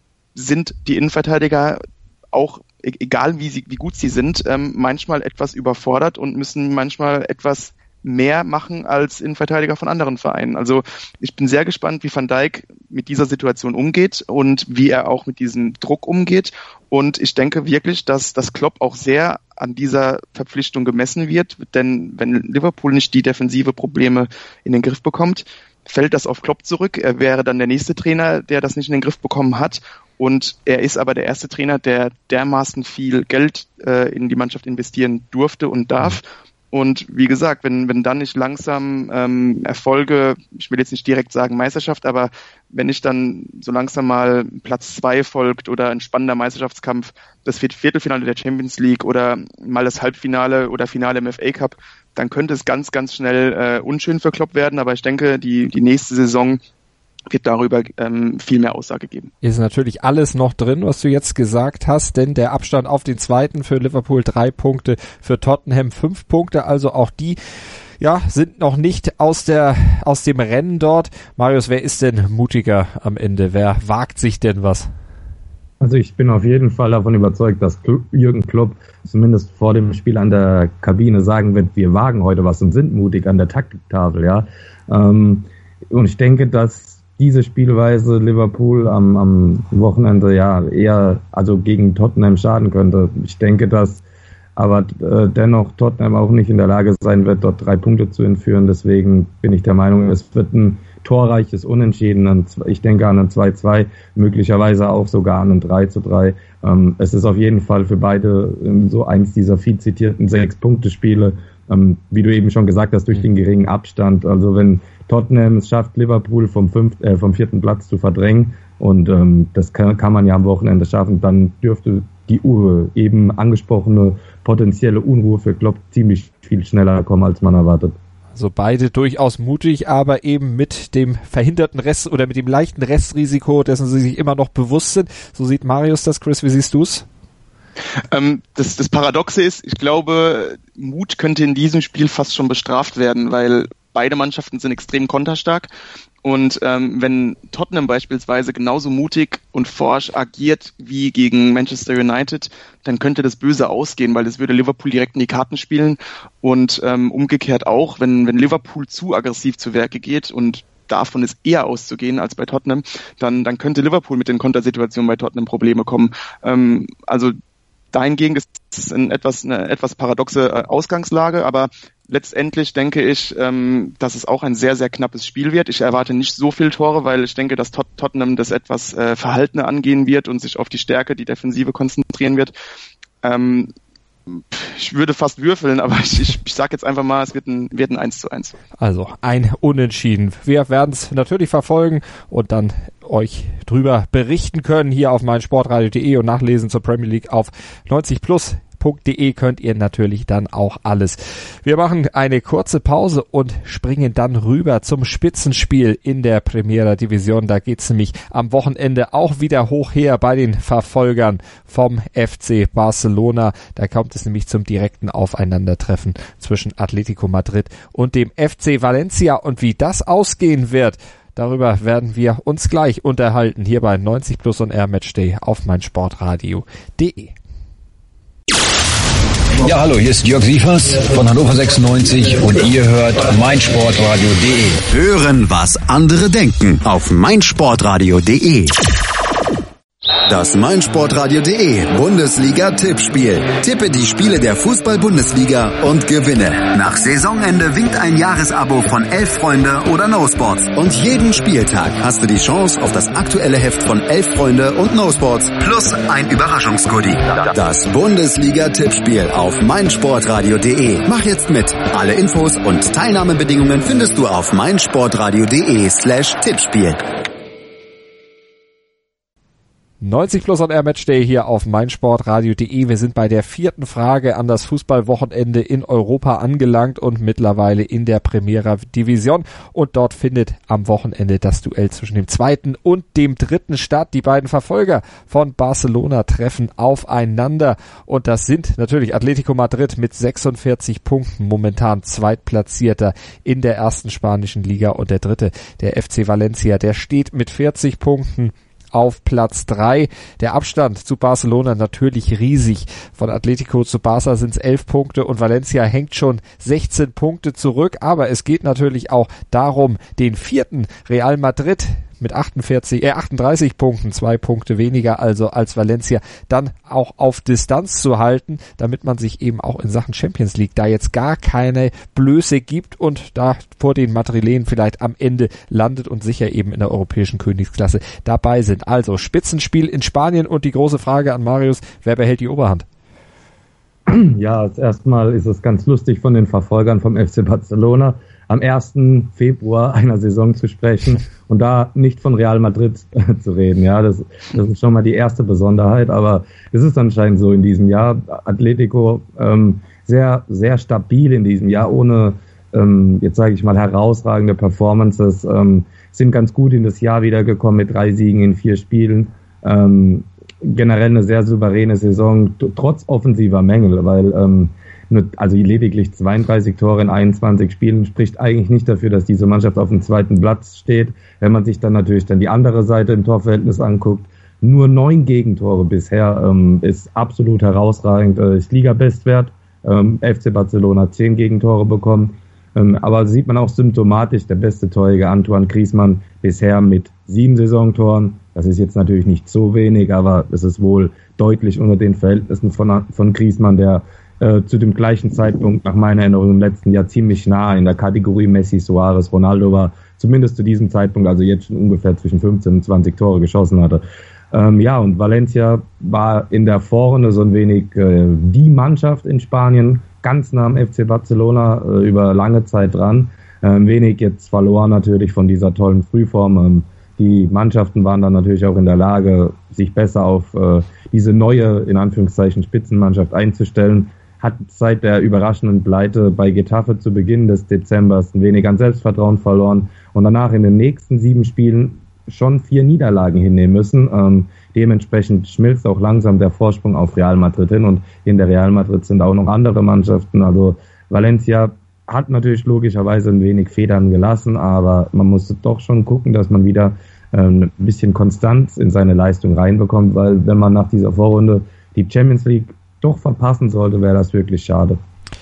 sind die Innenverteidiger auch, egal wie sie, wie gut sie sind, ähm, manchmal etwas überfordert und müssen manchmal etwas mehr machen als Innenverteidiger von anderen Vereinen. Also ich bin sehr gespannt, wie Van Dijk mit dieser Situation umgeht und wie er auch mit diesem Druck umgeht. Und ich denke wirklich, dass das Klopp auch sehr an dieser Verpflichtung gemessen wird, denn wenn Liverpool nicht die defensive Probleme in den Griff bekommt, fällt das auf Klopp zurück. Er wäre dann der nächste Trainer, der das nicht in den Griff bekommen hat. Und er ist aber der erste Trainer, der dermaßen viel Geld äh, in die Mannschaft investieren durfte und darf. Und wie gesagt, wenn wenn dann nicht langsam ähm, Erfolge, ich will jetzt nicht direkt sagen Meisterschaft, aber wenn nicht dann so langsam mal Platz zwei folgt oder ein spannender Meisterschaftskampf, das Viertelfinale der Champions League oder mal das Halbfinale oder Finale im F A Cup, dann könnte es ganz, ganz schnell äh, unschön für Klopp werden. Aber ich denke, die die nächste Saison wird darüber ähm, viel mehr Aussage geben. Ist natürlich alles noch drin, was du jetzt gesagt hast, denn der Abstand auf den zweiten für Liverpool drei Punkte, für Tottenham fünf Punkte, also auch die ja sind noch nicht aus der aus dem Rennen dort. Marius, wer ist denn mutiger am Ende? Wer wagt sich denn was? Also ich bin auf jeden Fall davon überzeugt, dass Jürgen Klopp zumindest vor dem Spiel an der Kabine sagen wird, wir wagen heute was und sind mutig an der Taktiktafel, ja. Ähm, und ich denke, dass diese Spielweise Liverpool am, am Wochenende ja eher also gegen Tottenham schaden könnte. Ich denke, dass aber äh, dennoch Tottenham auch nicht in der Lage sein wird, dort drei Punkte zu entführen. Deswegen bin ich der Meinung, es wird ein torreiches Unentschieden. Ich denke an ein zwei zwei, möglicherweise auch sogar an ein drei zu drei. Ähm, es ist auf jeden Fall für beide ähm, so eins dieser viel zitierten Sechs-Punkte-Spiele, ähm, wie du eben schon gesagt hast, durch den geringen Abstand. Also wenn Tottenham es schafft, Liverpool vom, fünften, äh, vom vierten Platz zu verdrängen und ähm, das kann, kann man ja am Wochenende schaffen, dann dürfte die uh, eben angesprochene potenzielle Unruhe für Klopp ziemlich viel schneller kommen, als man erwartet. Also beide durchaus mutig, aber eben mit dem verhinderten Rest oder mit dem leichten Restrisiko, dessen sie sich immer noch bewusst sind. So sieht Marius das. Chris, wie siehst du's? Ähm, das, das Paradoxe ist, ich glaube, Mut könnte in diesem Spiel fast schon bestraft werden, weil beide Mannschaften sind extrem konterstark und ähm, wenn Tottenham beispielsweise genauso mutig und forsch agiert wie gegen Manchester United, dann könnte das böse ausgehen, weil das würde Liverpool direkt in die Karten spielen und ähm, umgekehrt auch, wenn wenn Liverpool zu aggressiv zu Werke geht und davon ist eher auszugehen als bei Tottenham, dann dann könnte Liverpool mit den Kontersituationen bei Tottenham Probleme kommen. Ähm, also dahingegen ist es ein etwas, eine etwas paradoxe Ausgangslage, aber letztendlich denke ich, ähm, dass es auch ein sehr, sehr knappes Spiel wird. Ich erwarte nicht so viel Tore, weil ich denke, dass Tot- Tottenham das etwas äh, verhaltener angehen wird und sich auf die Stärke, die Defensive konzentrieren wird. Ähm, Ich würde fast würfeln, aber ich, ich, ich sage jetzt einfach mal, es wird ein, wird ein eins zu eins. Also ein Unentschieden. Wir werden es natürlich verfolgen und dann euch drüber berichten können hier auf meinsportradio punkt de und nachlesen zur Premier League auf neunzig plus punkt de könnt ihr natürlich dann auch alles. Wir machen eine kurze Pause und springen dann rüber zum Spitzenspiel in der Primera Division. Da geht's nämlich am Wochenende auch wieder hoch her bei den Verfolgern vom F C Barcelona. Da kommt es nämlich zum direkten Aufeinandertreffen zwischen Atletico Madrid und dem F C Valencia. Und wie das ausgehen wird, darüber werden wir uns gleich unterhalten hier bei neunzig plus on Air Matchday auf meinsportradio punkt de. Ja, hallo, hier ist Jörg Sievers von Hannover sechsundneunzig und ihr hört meinsportradio punkt de. Hören, was andere denken auf meinsportradio punkt de. Das meinsportradio punkt de Bundesliga-Tippspiel. Tippe die Spiele der Fußball-Bundesliga und gewinne. Nach Saisonende winkt ein Jahresabo von Elf Freunde oder No Sports. Und jeden Spieltag hast du die Chance auf das aktuelle Heft von Elf Freunde und No Sports plus ein Überraschungsgoodie. Das Bundesliga-Tippspiel auf meinsportradio punkt de. Mach jetzt mit. Alle Infos und Teilnahmebedingungen findest du auf meinsportradio punkt de slash Tippspiel. neunzig plus on Air Matchday hier auf meinsportradio punkt de. Wir sind bei der vierten Frage an das Fußballwochenende in Europa angelangt und mittlerweile in der Primera Division. Und dort findet am Wochenende das Duell zwischen dem zweiten und dem dritten statt. Die beiden Verfolger von Barcelona treffen aufeinander. Und das sind natürlich Atletico Madrid mit sechsundvierzig Punkten, momentan Zweitplatzierter in der ersten spanischen Liga. Und der dritte, der F C Valencia, der steht mit vierzig Punkten auf Platz drei. Der Abstand zu Barcelona natürlich riesig. Von Atletico zu Barca sind es elf Punkte und Valencia hängt schon sechzehn Punkte zurück. Aber es geht natürlich auch darum, den vierten Real Madrid mit achtundvierzig, äh, achtunddreißig Punkten, zwei Punkte weniger also als Valencia, dann auch auf Distanz zu halten, damit man sich eben auch in Sachen Champions League da jetzt gar keine Blöße gibt und da vor den Madrilen vielleicht am Ende landet und sicher eben in der europäischen Königsklasse dabei sind. Also Spitzenspiel in Spanien und die große Frage an Marius, wer behält die Oberhand? Ja, erstmal ist es ganz lustig von den Verfolgern vom F C Barcelona am ersten Februar einer Saison zu sprechen und da nicht von Real Madrid äh, zu reden. Ja, das, das ist schon mal die erste Besonderheit, aber es ist anscheinend so in diesem Jahr. Atletico ähm, sehr, sehr stabil in diesem Jahr, ohne, ähm, jetzt sage ich mal, herausragende Performances, ähm, sind ganz gut in das Jahr wiedergekommen mit drei Siegen in vier Spielen. Ähm, generell eine sehr souveräne Saison, trotz offensiver Mängel, weil ähm, nur, also lediglich zweiunddreißig Tore in einundzwanzig Spielen spricht eigentlich nicht dafür, dass diese Mannschaft auf dem zweiten Platz steht. Wenn man sich dann natürlich dann die andere Seite im Torverhältnis anguckt, nur neun Gegentore bisher, ähm, ist absolut herausragend, äh, ist Liga-Bestwert. Ähm, F C Barcelona zehn Gegentore bekommen, ähm, aber sieht man auch symptomatisch, der beste Torjäger Antoine Griezmann bisher mit sieben Saisontoren. Das ist jetzt natürlich nicht so wenig, aber es ist wohl deutlich unter den Verhältnissen von, von Griezmann, der äh, zu dem gleichen Zeitpunkt nach meiner Erinnerung im letzten Jahr ziemlich nah in der Kategorie Messi, Suarez, Ronaldo war, zumindest zu diesem Zeitpunkt, also jetzt schon ungefähr zwischen fünfzehn und zwanzig Tore geschossen hatte. Ähm, ja, und Valencia war in der Vorrunde so ein wenig äh, die Mannschaft in Spanien, ganz nah am F C Barcelona, äh, über lange Zeit dran. Ein wenig jetzt verloren natürlich von dieser tollen Frühform. Ähm, Die Mannschaften waren dann natürlich auch in der Lage, sich besser auf äh, diese neue, in Anführungszeichen, Spitzenmannschaft einzustellen. Hat seit der überraschenden Pleite bei Getafe zu Beginn des Dezembers ein wenig an Selbstvertrauen verloren und danach in den nächsten sieben Spielen schon vier Niederlagen hinnehmen müssen. Ähm, dementsprechend schmilzt auch langsam der Vorsprung auf Real Madrid hin und in der Real Madrid sind auch noch andere Mannschaften. Also Valencia hat natürlich logischerweise ein wenig Federn gelassen, aber man musste doch schon gucken, dass man wieder ähm, ein bisschen Konstanz in seine Leistung reinbekommt, weil wenn man nach dieser Vorrunde die Champions League doch verpassen sollte, wäre das wirklich schade.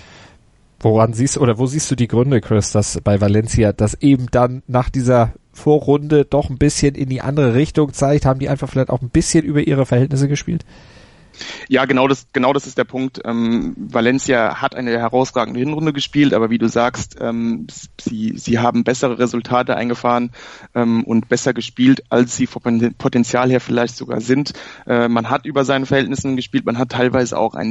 Woran siehst oder wo siehst du die Gründe, Chris, dass bei Valencia das eben dann nach dieser Vorrunde doch ein bisschen in die andere Richtung zeigt? Haben die einfach vielleicht auch ein bisschen über ihre Verhältnisse gespielt? Ja, genau das, genau das ist der Punkt. Ähm, Valencia hat eine herausragende Hinrunde gespielt, aber wie du sagst, ähm, sie, sie haben bessere Resultate eingefahren ähm, und besser gespielt, als sie vom Potenzial her vielleicht sogar sind. Äh, man hat über seinen Verhältnissen gespielt, man hat teilweise auch einen Tick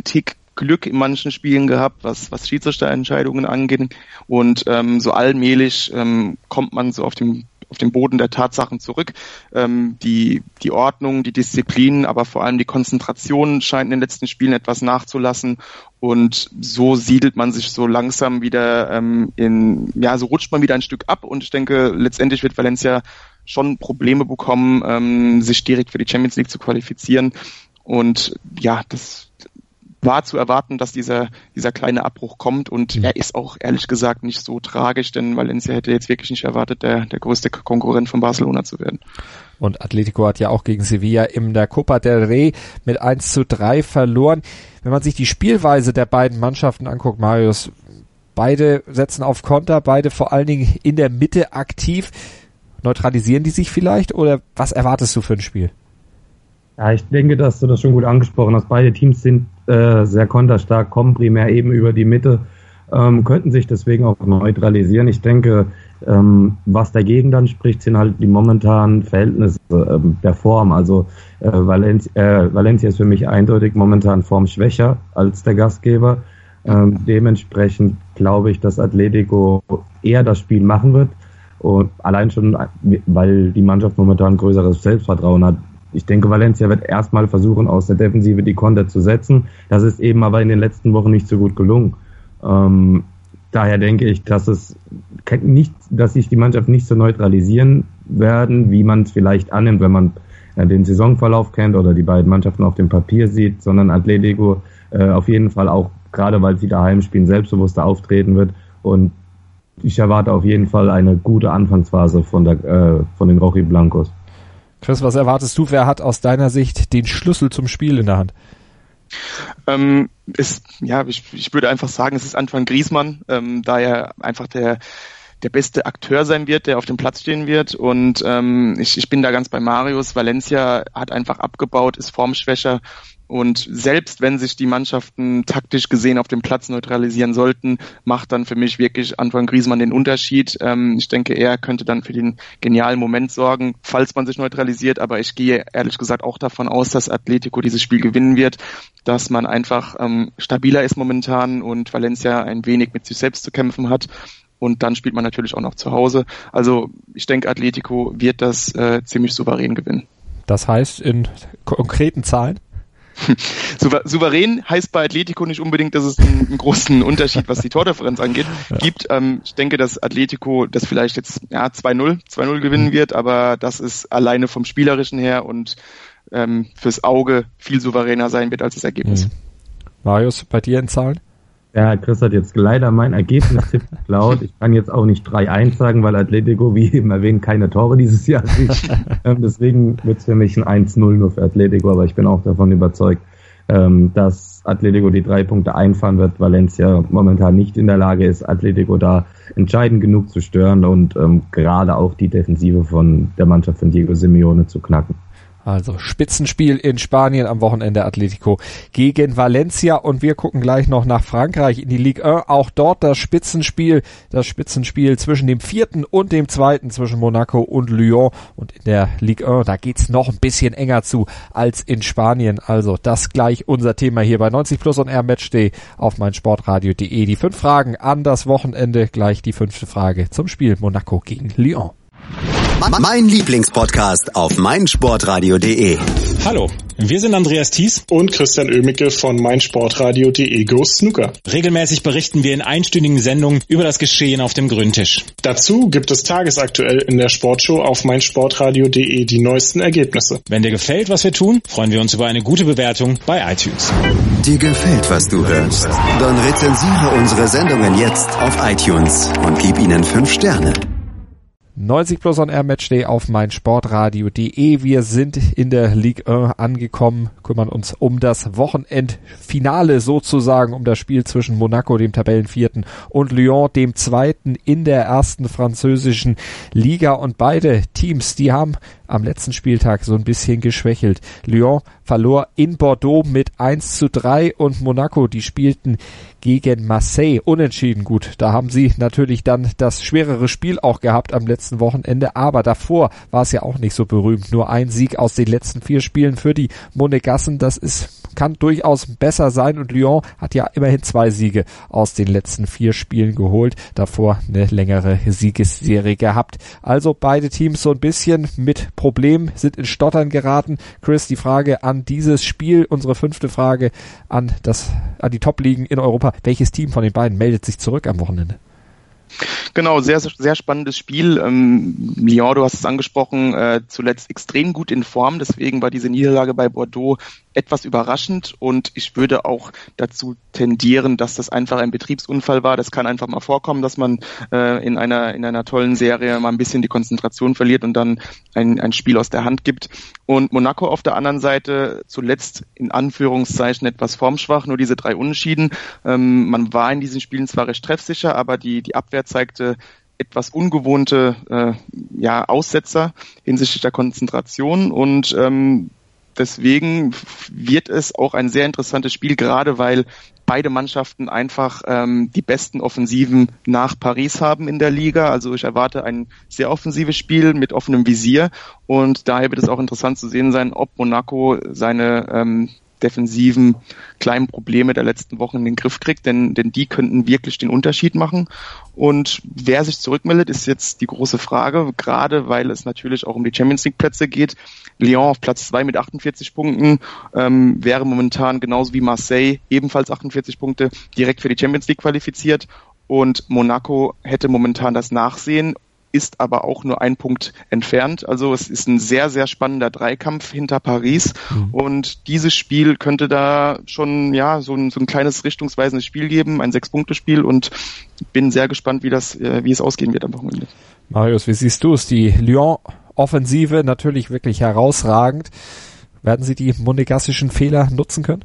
Glück in manchen Spielen gehabt, was, was Schiedsrichterentscheidungen angeht. Und ähm, so allmählich ähm, kommt man so auf dem auf den Boden der Tatsachen zurück. Ähm, die, die Ordnung, die Disziplin, aber vor allem die Konzentration scheint in den letzten Spielen etwas nachzulassen. Und so siedelt man sich so langsam wieder ähm, in, ja, so rutscht man wieder ein Stück ab. Und ich denke, letztendlich wird Valencia schon Probleme bekommen, ähm, sich direkt für die Champions League zu qualifizieren. Und ja, das war zu erwarten, dass dieser dieser kleine Abbruch kommt, und er ist auch ehrlich gesagt nicht so tragisch, denn Valencia hätte jetzt wirklich nicht erwartet, der der größte Konkurrent von Barcelona zu werden. Und Atletico hat ja auch gegen Sevilla in der Copa del Rey mit eins zu drei verloren. Wenn man sich die Spielweise der beiden Mannschaften anguckt, Marius, beide setzen auf Konter, beide vor allen Dingen in der Mitte aktiv. Neutralisieren die sich vielleicht, oder was erwartest du für ein Spiel? Ja, ich denke, dass du das schon gut angesprochen hast. Beide Teams sind äh, sehr konterstark, kommen primär eben über die Mitte, ähm, könnten sich deswegen auch neutralisieren. Ich denke, ähm, was dagegen dann spricht, sind halt die momentanen Verhältnisse ähm, der Form. Also äh, Valencia, äh, Valencia ist für mich eindeutig momentan formschwächer als der Gastgeber. Ähm, dementsprechend glaube ich, dass Atletico eher das Spiel machen wird. Und allein schon, weil die Mannschaft momentan größeres Selbstvertrauen hat. Ich denke, Valencia wird erstmal versuchen, aus der Defensive die Konter zu setzen. Das ist eben aber in den letzten Wochen nicht so gut gelungen. Ähm, daher denke ich, dass es nicht, dass sich die Mannschaft nicht so neutralisieren werden, wie man es vielleicht annimmt, wenn man äh, den Saisonverlauf kennt oder die beiden Mannschaften auf dem Papier sieht, sondern Atletico äh, auf jeden Fall auch, gerade weil sie daheim spielen, selbstbewusster auftreten wird. Und ich erwarte auf jeden Fall eine gute Anfangsphase von der äh, von den Rojiblancos. Chris, was erwartest du? Wer hat aus deiner Sicht den Schlüssel zum Spiel in der Hand? Ähm, ist, ja, ich, ich würde einfach sagen, es ist Antoine Griezmann, ähm, da er einfach der der beste Akteur sein wird, der auf dem Platz stehen wird. Und ähm, ich, ich bin da ganz bei Marius. Valencia hat einfach abgebaut, ist formschwächer. Und selbst wenn sich die Mannschaften taktisch gesehen auf dem Platz neutralisieren sollten, macht dann für mich wirklich Antoine Griezmann den Unterschied. Ähm, ich denke, er könnte dann für den genialen Moment sorgen, falls man sich neutralisiert. Aber ich gehe ehrlich gesagt auch davon aus, dass Atletico dieses Spiel gewinnen wird, dass man einfach ähm, stabiler ist momentan und Valencia ein wenig mit sich selbst zu kämpfen hat. Und dann spielt man natürlich auch noch zu Hause. Also ich denke, Atletico wird das äh, ziemlich souverän gewinnen. Das heißt in konkreten Zahlen? Souverän heißt bei Atletico nicht unbedingt, dass es einen, einen großen Unterschied, was die Tordifferenz angeht, ja. gibt. Ähm, ich denke, dass Atletico das vielleicht jetzt ja zwei null gewinnen wird, aber das ist alleine vom Spielerischen her und ähm, fürs Auge viel souveräner sein wird als das Ergebnis. Mhm. Marius, bei dir in Zahlen? Ja, Chris hat jetzt leider mein Ergebnistipp geklaut. Ich kann jetzt auch nicht drei eins sagen, weil Atletico, wie eben erwähnt, keine Tore dieses Jahr sieht. ähm, deswegen wird es für mich ein eins null nur für Atletico, aber ich bin auch davon überzeugt, ähm, dass Atletico die drei Punkte einfahren wird. Valencia momentan nicht in der Lage ist, Atletico da entscheidend genug zu stören und ähm, gerade auch die Defensive von der Mannschaft von Diego Simeone zu knacken. Also Spitzenspiel in Spanien am Wochenende, Atletico gegen Valencia, und wir gucken gleich noch nach Frankreich in die Ligue eins. Auch dort das Spitzenspiel, das Spitzenspiel zwischen dem vierten und dem zweiten, zwischen Monaco und Lyon, und in der Ligue eins, da geht's noch ein bisschen enger zu als in Spanien. Also das gleich unser Thema hier bei neunzig Plus und R Matchday auf meinsportradio punkt de. Die fünf Fragen an das Wochenende, gleich die fünfte Frage zum Spiel Monaco gegen Lyon. Mein Lieblingspodcast auf meinsportradio punkt de. Hallo, wir sind Andreas Thies und Christian Oemicke von meinsportradio punkt de Go Snooker. Regelmäßig berichten wir in einstündigen Sendungen über das Geschehen auf dem Grüntisch. Dazu gibt es tagesaktuell in der Sportshow auf meinsportradio punkt de die neuesten Ergebnisse. Wenn dir gefällt, was wir tun, freuen wir uns über eine gute Bewertung bei iTunes. Dir gefällt, was du hörst? Dann rezensiere unsere Sendungen jetzt auf iTunes und gib ihnen fünf Sterne. neunzig Plus on Air Matchday auf meinsportradio punkt de. Wir sind in der Ligue eins angekommen, kümmern uns um das Wochenendfinale sozusagen, um das Spiel zwischen Monaco, dem Tabellenvierten, und Lyon, dem Zweiten in der ersten französischen Liga. Und beide Teams, die haben am letzten Spieltag so ein bisschen geschwächelt. Lyon verlor in Bordeaux mit eins zu drei und Monaco, die spielten gegen Marseille unentschieden. Gut, da haben sie natürlich dann das schwerere Spiel auch gehabt am letzten Wochenende, aber davor war es ja auch nicht so berühmt. Nur ein Sieg aus den letzten vier Spielen für die Monegassen, das ist kann durchaus besser sein und Lyon hat ja immerhin zwei Siege aus den letzten vier Spielen geholt, davor eine längere Siegesserie gehabt. Also beide Teams so ein bisschen mit Problemen, sind in Stottern geraten. Chris, die Frage an dieses Spiel, unsere fünfte Frage an das, an die Top-Ligen in Europa. Welches Team von den beiden meldet sich zurück am Wochenende? Genau, sehr, sehr spannendes Spiel. Ähm, Lyon, du hast es angesprochen, äh, zuletzt extrem gut in Form, deswegen war diese Niederlage bei Bordeaux etwas überraschend und ich würde auch dazu tendieren, dass das einfach ein Betriebsunfall war. Das kann einfach mal vorkommen, dass man äh, in einer in einer tollen Serie mal ein bisschen die Konzentration verliert und dann ein, ein Spiel aus der Hand gibt. Und Monaco auf der anderen Seite zuletzt in Anführungszeichen etwas formschwach, nur diese drei Unentschieden. Ähm, man war in diesen Spielen zwar recht treffsicher, aber die die Abwehr zeigte etwas ungewohnte äh, ja, Aussetzer hinsichtlich der Konzentration und ähm, deswegen wird es auch ein sehr interessantes Spiel, gerade weil beide Mannschaften einfach ähm, die besten Offensiven nach Paris haben in der Liga. Also ich erwarte ein sehr offensives Spiel mit offenem Visier und daher wird es auch interessant zu sehen sein, ob Monaco seine ähm, defensiven kleinen Probleme der letzten Wochen in den Griff kriegt, denn, denn die könnten wirklich den Unterschied machen. Und wer sich zurückmeldet, ist jetzt die große Frage, gerade weil es natürlich auch um die Champions League Plätze geht. Lyon auf Platz zwei mit achtundvierzig Punkten, ähm, wäre momentan genauso wie Marseille ebenfalls achtundvierzig Punkte direkt für die Champions League qualifiziert und Monaco hätte momentan das Nachsehen, ist aber auch nur ein Punkt entfernt. Also es ist ein sehr, sehr spannender Dreikampf hinter Paris mhm. und dieses Spiel könnte da schon ja so ein, so ein kleines richtungsweisendes Spiel geben, ein Sechs-Punkte-Spiel und bin sehr gespannt, wie das, wie es ausgehen wird am Wochenende. Marius, wie siehst du es? Die Lyon-Offensive natürlich wirklich herausragend. Werden sie die monegassischen Fehler nutzen können?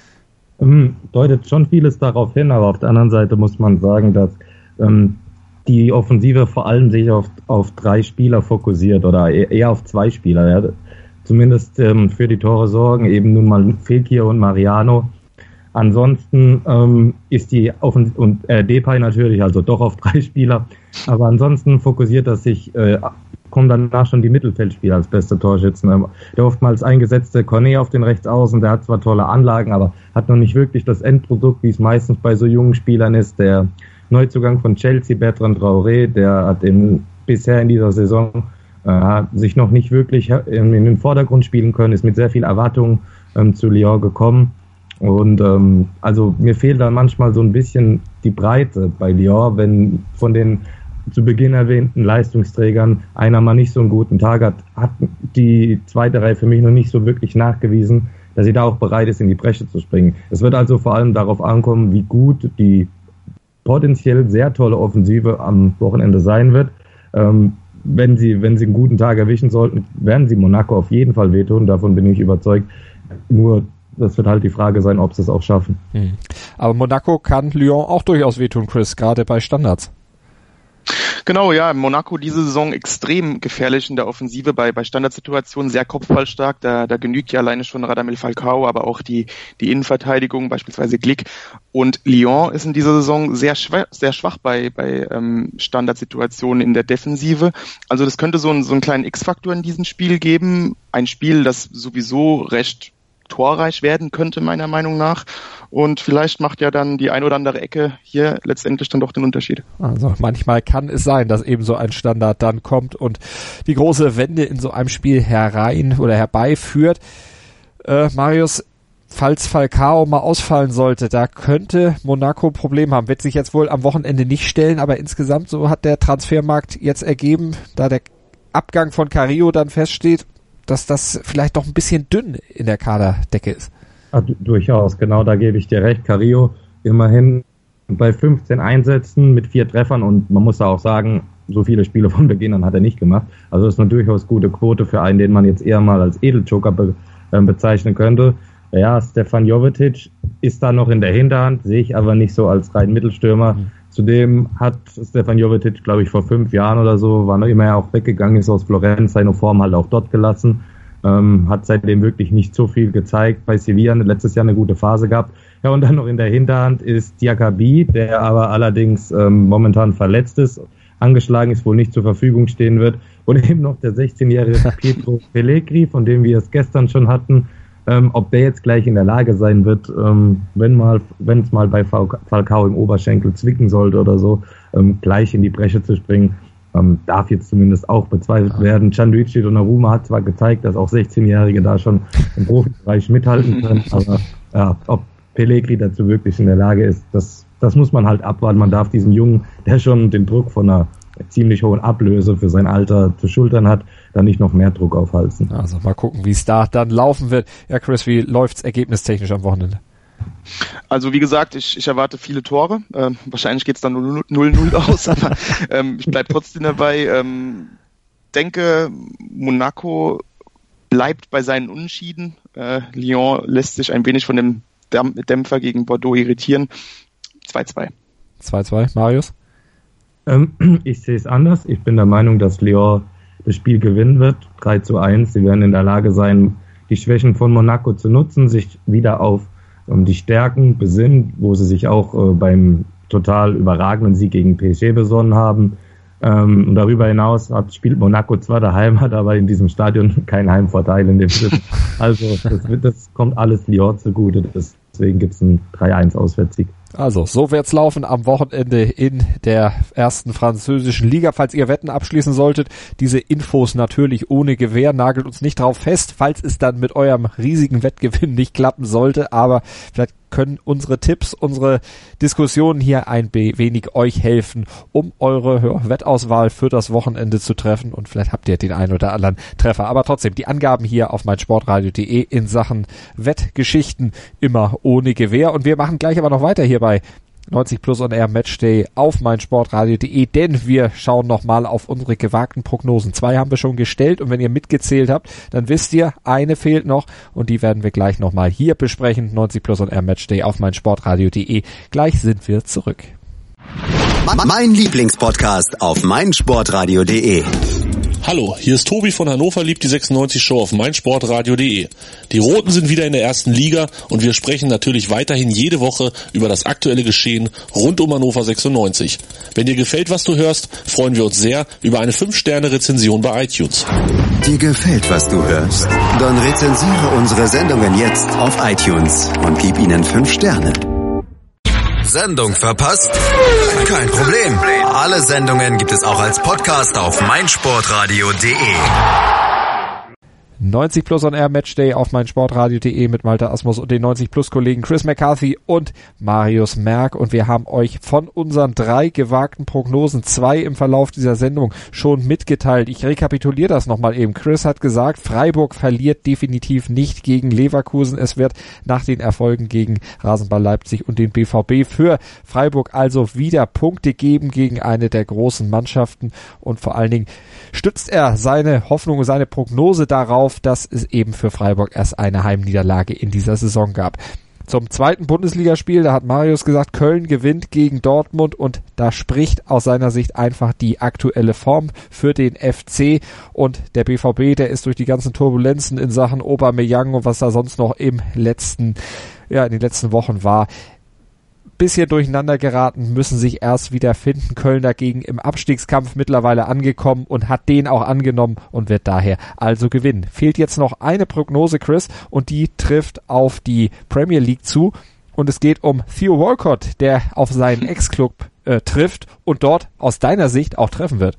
Ähm, deutet schon vieles darauf hin, aber auf der anderen Seite muss man sagen, dass ähm, die Offensive vor allem sich auf, auf drei Spieler fokussiert oder eher auf zwei Spieler. Ja. Zumindest ähm, für die Tore sorgen eben nun mal Fekir und Mariano. Ansonsten ähm, ist die Offen- und äh, Depay natürlich also doch auf drei Spieler. Aber ansonsten fokussiert das sich, äh, kommen danach schon die Mittelfeldspieler als beste Torschützen. Der oftmals eingesetzte Cornet auf den Rechtsaußen, der hat zwar tolle Anlagen, aber hat noch nicht wirklich das Endprodukt, wie es meistens bei so jungen Spielern ist. Der Neuzugang von Chelsea, Bertrand Traoré, der hat in, bisher in dieser Saison äh, sich noch nicht wirklich in, in den Vordergrund spielen können, ist mit sehr viel Erwartung ähm, zu Lyon gekommen. Und ähm, also mir fehlt dann manchmal so ein bisschen die Breite bei Lyon, wenn von den zu Beginn erwähnten Leistungsträgern einer mal nicht so einen guten Tag hat, hat die zweite Reihe für mich noch nicht so wirklich nachgewiesen, dass sie da auch bereit ist, in die Bresche zu springen. Es wird also vor allem darauf ankommen, wie gut die potenziell sehr tolle Offensive am Wochenende sein wird. Ähm, wenn sie, wenn sie einen guten Tag erwischen sollten, werden sie Monaco auf jeden Fall wehtun, davon bin ich überzeugt. Nur, das wird halt die Frage sein, ob sie es auch schaffen. Hm. Aber Monaco kann Lyon auch durchaus wehtun, Chris, gerade bei Standards. Genau, ja, Monaco diese Saison extrem gefährlich in der Offensive bei bei Standardsituationen, sehr kopfballstark, da da genügt ja alleine schon Radamel Falcao, aber auch die die Innenverteidigung, beispielsweise Glick. Und Lyon ist in dieser Saison sehr schwach, sehr schwach bei bei ähm, Standardsituationen in der Defensive. Also das könnte so ein so einen kleinen X-Faktor in diesem Spiel geben, ein Spiel, das sowieso recht torreich werden könnte, meiner Meinung nach. Und vielleicht macht ja dann die ein oder andere Ecke hier letztendlich dann doch den Unterschied. Also manchmal kann es sein, dass eben so ein Standard dann kommt und die große Wende in so einem Spiel herein oder herbeiführt. Äh, Marius, falls Falcao mal ausfallen sollte, da könnte Monaco Probleme haben. Wird sich jetzt wohl am Wochenende nicht stellen, aber insgesamt so hat der Transfermarkt jetzt ergeben, da der Abgang von Carrillo dann feststeht, dass das vielleicht doch ein bisschen dünn in der Kaderdecke ist. Ja, d- durchaus, genau, da gebe ich dir recht. Carrillo immerhin bei fünfzehn Einsätzen mit vier Treffern und man muss da auch sagen, so viele Spiele von Beginn an hat er nicht gemacht. Also das ist eine durchaus gute Quote für einen, den man jetzt eher mal als Edeljoker be- äh, bezeichnen könnte. Ja, Stefan Jovetic ist da noch in der Hinterhand, sehe ich aber nicht so als rein Mittelstürmer. Mhm. Zudem hat Stefan Jovetic, glaube ich, vor fünf Jahren oder so, wann immer er auch weggegangen ist aus Florenz, seine Form halt auch dort gelassen. Ähm, hat seitdem wirklich nicht so viel gezeigt. Bei Sevilla letztes Jahr eine gute Phase gehabt. Ja, und dann noch in der Hinterhand ist Diakabi, der aber allerdings ähm, momentan verletzt ist, angeschlagen ist, wohl nicht zur Verfügung stehen wird. Und eben noch der sechzehnjährige Pietro Pellegrini, von dem wir es gestern schon hatten. Ähm, ob der jetzt gleich in der Lage sein wird, ähm, wenn mal, wenn es mal bei Falcao im Oberschenkel zwicken sollte oder so, ähm, gleich in die Bresche zu springen, ähm, darf jetzt zumindest auch bezweifelt ja. werden. Gianluigi Donnarumma hat zwar gezeigt, dass auch sechzehnjährige da schon im Profibereich mithalten können, aber ja, ob Pellegrini dazu wirklich in der Lage ist, das, das muss man halt abwarten. Man darf diesen Jungen, der schon den Druck von einer ziemlich hohen Ablöse für sein Alter zu schultern hat, dann nicht noch mehr Druck aufhalten. Also mal gucken, wie es da dann laufen wird. Ja, Chris, wie läuft's ergebnistechnisch am Wochenende? Also wie gesagt, ich, ich erwarte viele Tore. Ähm, wahrscheinlich geht's dann null null aus, aber ähm, ich bleibe trotzdem dabei. Ähm, denke, Monaco bleibt bei seinen Unentschieden. Äh, Lyon lässt sich ein wenig von dem Dämpfer gegen Bordeaux irritieren. zwei zwei. zwei zwei, Marius? Ähm, ich sehe es anders. Ich bin der Meinung, dass Lyon das Spiel gewinnen wird. drei zu eins. Sie werden in der Lage sein, die Schwächen von Monaco zu nutzen, sich wieder auf um, die Stärken besinnen, wo sie sich auch äh, beim total überragenden Sieg gegen P S G besonnen haben. Ähm, und darüber hinaus hat, spielt Monaco zwar daheim, hat aber in diesem Stadion keinen Heimvorteil in dem Sinne. Also das, wird, das kommt alles Lyon zugute. Deswegen gibt es einen drei eins Auswärtssieg. Also, so wird's laufen am Wochenende in der ersten französischen Liga. Falls ihr Wetten abschließen solltet, diese Infos natürlich ohne Gewähr, nagelt uns nicht drauf fest, falls es dann mit eurem riesigen Wettgewinn nicht klappen sollte, aber vielleicht können unsere Tipps, unsere Diskussionen hier ein wenig euch helfen, um eure ja, Wettauswahl für das Wochenende zu treffen, und vielleicht habt ihr den einen oder anderen Treffer. Aber trotzdem, die Angaben hier auf meinsportradio punkt de in Sachen Wettgeschichten immer ohne Gewähr, und wir machen gleich aber noch weiter hier bei neunzig Plus on Air Matchday auf meinsportradio punkt de, denn wir schauen nochmal auf unsere gewagten Prognosen. Zwei haben wir schon gestellt, und wenn ihr mitgezählt habt, dann wisst ihr, eine fehlt noch, und die werden wir gleich nochmal hier besprechen. neunzig Plus on Air Matchday auf meinsportradio punkt de. Gleich sind wir zurück. Mein Lieblingspodcast auf meinsportradio punkt de. Hallo, hier ist Tobi von Hannover liebt die sechsundneunzig Show auf meinsportradio punkt de. Die Roten sind wieder in der ersten Liga, und wir sprechen natürlich weiterhin jede Woche über das aktuelle Geschehen rund um Hannover sechsundneunzig. Wenn dir gefällt, was du hörst, freuen wir uns sehr über eine fünf Sterne Rezension bei iTunes. Dir gefällt, was du hörst? Dann rezensiere unsere Sendungen jetzt auf iTunes und gib ihnen fünf Sterne. Sendung verpasst? Kein Problem. Alle Sendungen gibt es auch als Podcast auf meinsportradio punkt de. neunzig Plus on Air Matchday auf meinsportradio punkt de mit Malte Asmus und den neunzig Plus Kollegen Chris McCarthy und Marius Merck, und wir haben euch von unseren drei gewagten Prognosen zwei im Verlauf dieser Sendung schon mitgeteilt. Ich rekapituliere das nochmal eben. Chris hat gesagt, Freiburg verliert definitiv nicht gegen Leverkusen. Es wird nach den Erfolgen gegen Rasenball Leipzig und den B V B für Freiburg also wieder Punkte geben gegen eine der großen Mannschaften, und vor allen Dingen stützt er seine Hoffnung und seine Prognose darauf, dass es eben für Freiburg erst eine Heimniederlage in dieser Saison gab. Zum zweiten Bundesligaspiel, da hat Marius gesagt, Köln gewinnt gegen Dortmund, und da spricht aus seiner Sicht einfach die aktuelle Form für den F C, und der B V B, der ist durch die ganzen Turbulenzen in Sachen Aubameyang und was da sonst noch im letzten, ja, in den letzten Wochen war, bisschen durcheinander geraten, müssen sich erst wieder finden. Köln dagegen im Abstiegskampf mittlerweile angekommen und hat den auch angenommen und wird daher also gewinnen. Fehlt jetzt noch eine Prognose, Chris, und die trifft auf die Premier League zu, und es geht um Theo Walcott, der auf seinen Ex-Club äh, trifft und dort aus deiner Sicht auch treffen wird.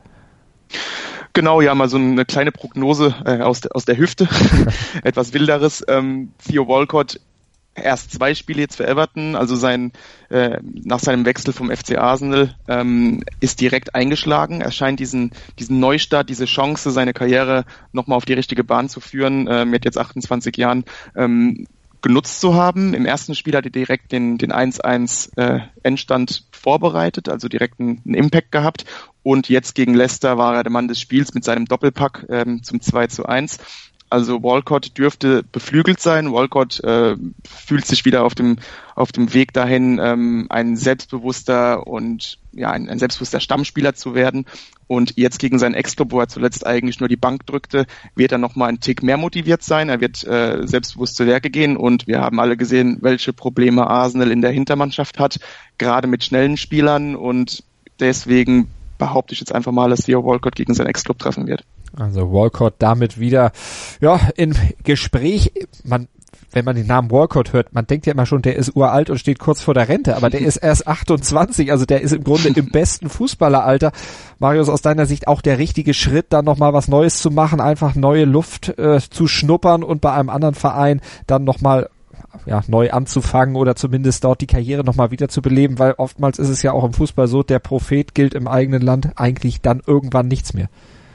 Genau, ja, mal so eine kleine Prognose äh, aus, de, aus der Hüfte, etwas wilderes. Ähm, Theo Walcott, erst zwei Spiele jetzt für Everton, also sein äh, nach seinem Wechsel vom F C Arsenal ähm, ist direkt eingeschlagen. Er scheint diesen diesen Neustart, diese Chance, seine Karriere nochmal auf die richtige Bahn zu führen, äh, mit jetzt achtundzwanzig Jahren ähm, genutzt zu haben. Im ersten Spiel hat er direkt den den eins eins äh, Endstand vorbereitet, also direkt einen, einen Impact gehabt, und jetzt gegen Leicester war er der Mann des Spiels mit seinem Doppelpack ähm, zum zwei zu eins. Also Walcott dürfte beflügelt sein. Walcott äh, fühlt sich wieder auf dem auf dem Weg dahin, ähm, ein selbstbewusster und ja ein, ein selbstbewusster Stammspieler zu werden. Und jetzt gegen seinen Ex-Club, wo er zuletzt eigentlich nur die Bank drückte, wird er nochmal einen Tick mehr motiviert sein. Er wird äh, selbstbewusst zu Werke gehen, und wir haben alle gesehen, welche Probleme Arsenal in der Hintermannschaft hat, gerade mit schnellen Spielern, und deswegen behaupte ich jetzt einfach mal, dass Theo Walcott gegen seinen Ex-Club treffen wird. Also Walcott damit wieder ja in Gespräch. Man wenn man den Namen Walcott hört, man denkt ja immer schon, der ist uralt und steht kurz vor der Rente, aber der ist erst achtundzwanzig, also der ist im Grunde im besten Fußballeralter. Marius, aus deiner Sicht auch der richtige Schritt, dann nochmal was Neues zu machen, einfach neue Luft äh, zu schnuppern und bei einem anderen Verein dann nochmal ja, neu anzufangen oder zumindest dort die Karriere nochmal wieder zu beleben, weil oftmals ist es ja auch im Fußball so, der Prophet gilt im eigenen Land eigentlich dann irgendwann nichts mehr.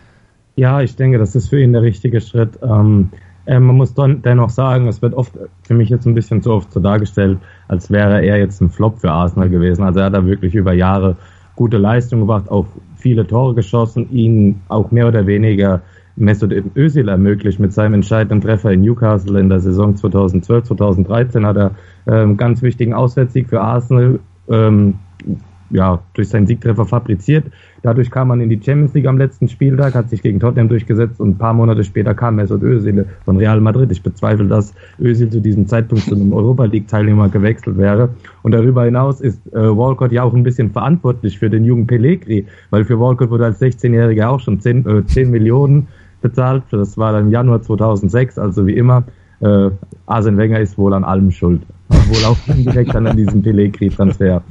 Ja, ich denke, das ist für ihn der richtige Schritt. Ähm, äh, man muss dann dennoch sagen, es wird oft für mich jetzt ein bisschen zu oft so dargestellt, als wäre er jetzt ein Flop für Arsenal gewesen. Also er hat da wirklich über Jahre gute Leistung gebracht, auch viele Tore geschossen, ihn auch mehr oder weniger Mesut Özil ermöglicht mit seinem entscheidenden Treffer in Newcastle in der Saison zweitausendzwölf, zweitausenddreizehn hat er äh, einen ganz wichtigen Auswärtssieg für Arsenal ähm, ja, durch seinen Siegtreffer fabriziert. Dadurch kam man in die Champions League am letzten Spieltag, hat sich gegen Tottenham durchgesetzt und ein paar Monate später kam Mesut Özil von Real Madrid. Ich bezweifle, dass Özil zu diesem Zeitpunkt zu einem Europa-League-Teilnehmer gewechselt wäre. Und darüber hinaus ist äh, Walcott ja auch ein bisschen verantwortlich für den jungen Pellegrini, weil für Walcott wurde als sechzehnjähriger auch schon zehn, äh, zehn Millionen bezahlt. Das war dann im Januar zweitausendsechs, also wie immer. Äh, Arsene Wenger ist wohl an allem schuld. Wohl auch indirekt an diesem Pellegrini-Transfer.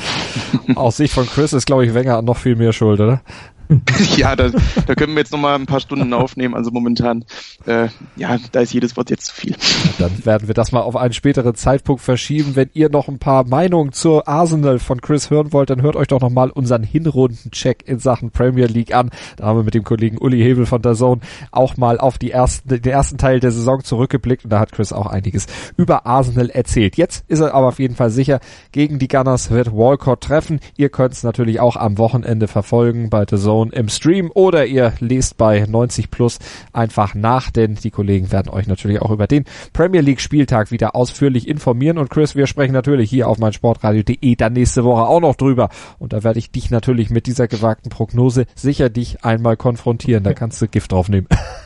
Aus Sicht von Chris ist, glaube ich, Wenger noch viel mehr schuld, oder? Ja, da, da können wir jetzt noch mal ein paar Stunden aufnehmen. Also momentan, äh, ja, da ist jedes Wort jetzt zu viel. Dann werden wir das mal auf einen späteren Zeitpunkt verschieben. Wenn ihr noch ein paar Meinungen zur Arsenal von Chris hören wollt, dann hört euch doch noch mal unseren Hinrundencheck in Sachen Premier League an. Da haben wir mit dem Kollegen Uli Hebel von D A Z N auch mal auf die ersten, den ersten Teil der Saison zurückgeblickt und da hat Chris auch einiges über Arsenal erzählt. Jetzt ist er aber auf jeden Fall sicher, gegen die Gunners wird Walcott treffen. Ihr könnt es natürlich auch am Wochenende verfolgen bei D A Z N im Stream oder ihr lest bei neunzig plus einfach nach, denn die Kollegen werden euch natürlich auch über den Premier League Spieltag wieder ausführlich informieren und Chris, wir sprechen natürlich hier auf meinsportradio punkt de dann nächste Woche auch noch drüber und da werde ich dich natürlich mit dieser gewagten Prognose sicher dich einmal konfrontieren, da kannst du Gift drauf nehmen.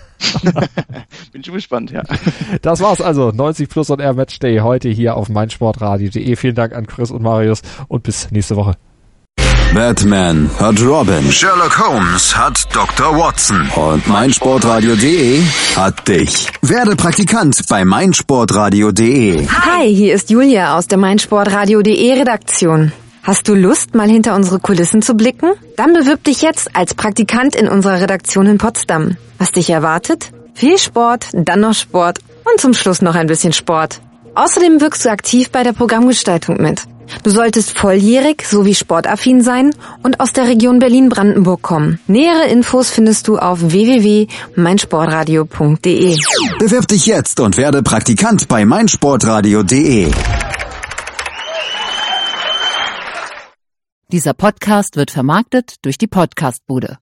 Bin schon gespannt, ja. Das war's also, neunzig plus und Air Matchday heute hier auf meinsportradio punkt de. Vielen Dank an Chris und Marius und bis nächste Woche. Batman hat Robin, Sherlock Holmes hat Doktor Watson und meinsportradio punkt de hat dich. Werde Praktikant bei meinsportradio punkt de. Hi, hier ist Julia aus der meinsportradio punkt de Redaktion. Hast du Lust, mal hinter unsere Kulissen zu blicken? Dann bewirb dich jetzt als Praktikant in unserer Redaktion in Potsdam. Was dich erwartet? Viel Sport, dann noch Sport und zum Schluss noch ein bisschen Sport. Außerdem wirkst du aktiv bei der Programmgestaltung mit. Du solltest volljährig sowie sportaffin sein und aus der Region Berlin-Brandenburg kommen. Nähere Infos findest du auf w w w punkt meinsportradio punkt de. Bewirb dich jetzt und werde Praktikant bei meinsportradio punkt de. Dieser Podcast wird vermarktet durch die Podcastbude.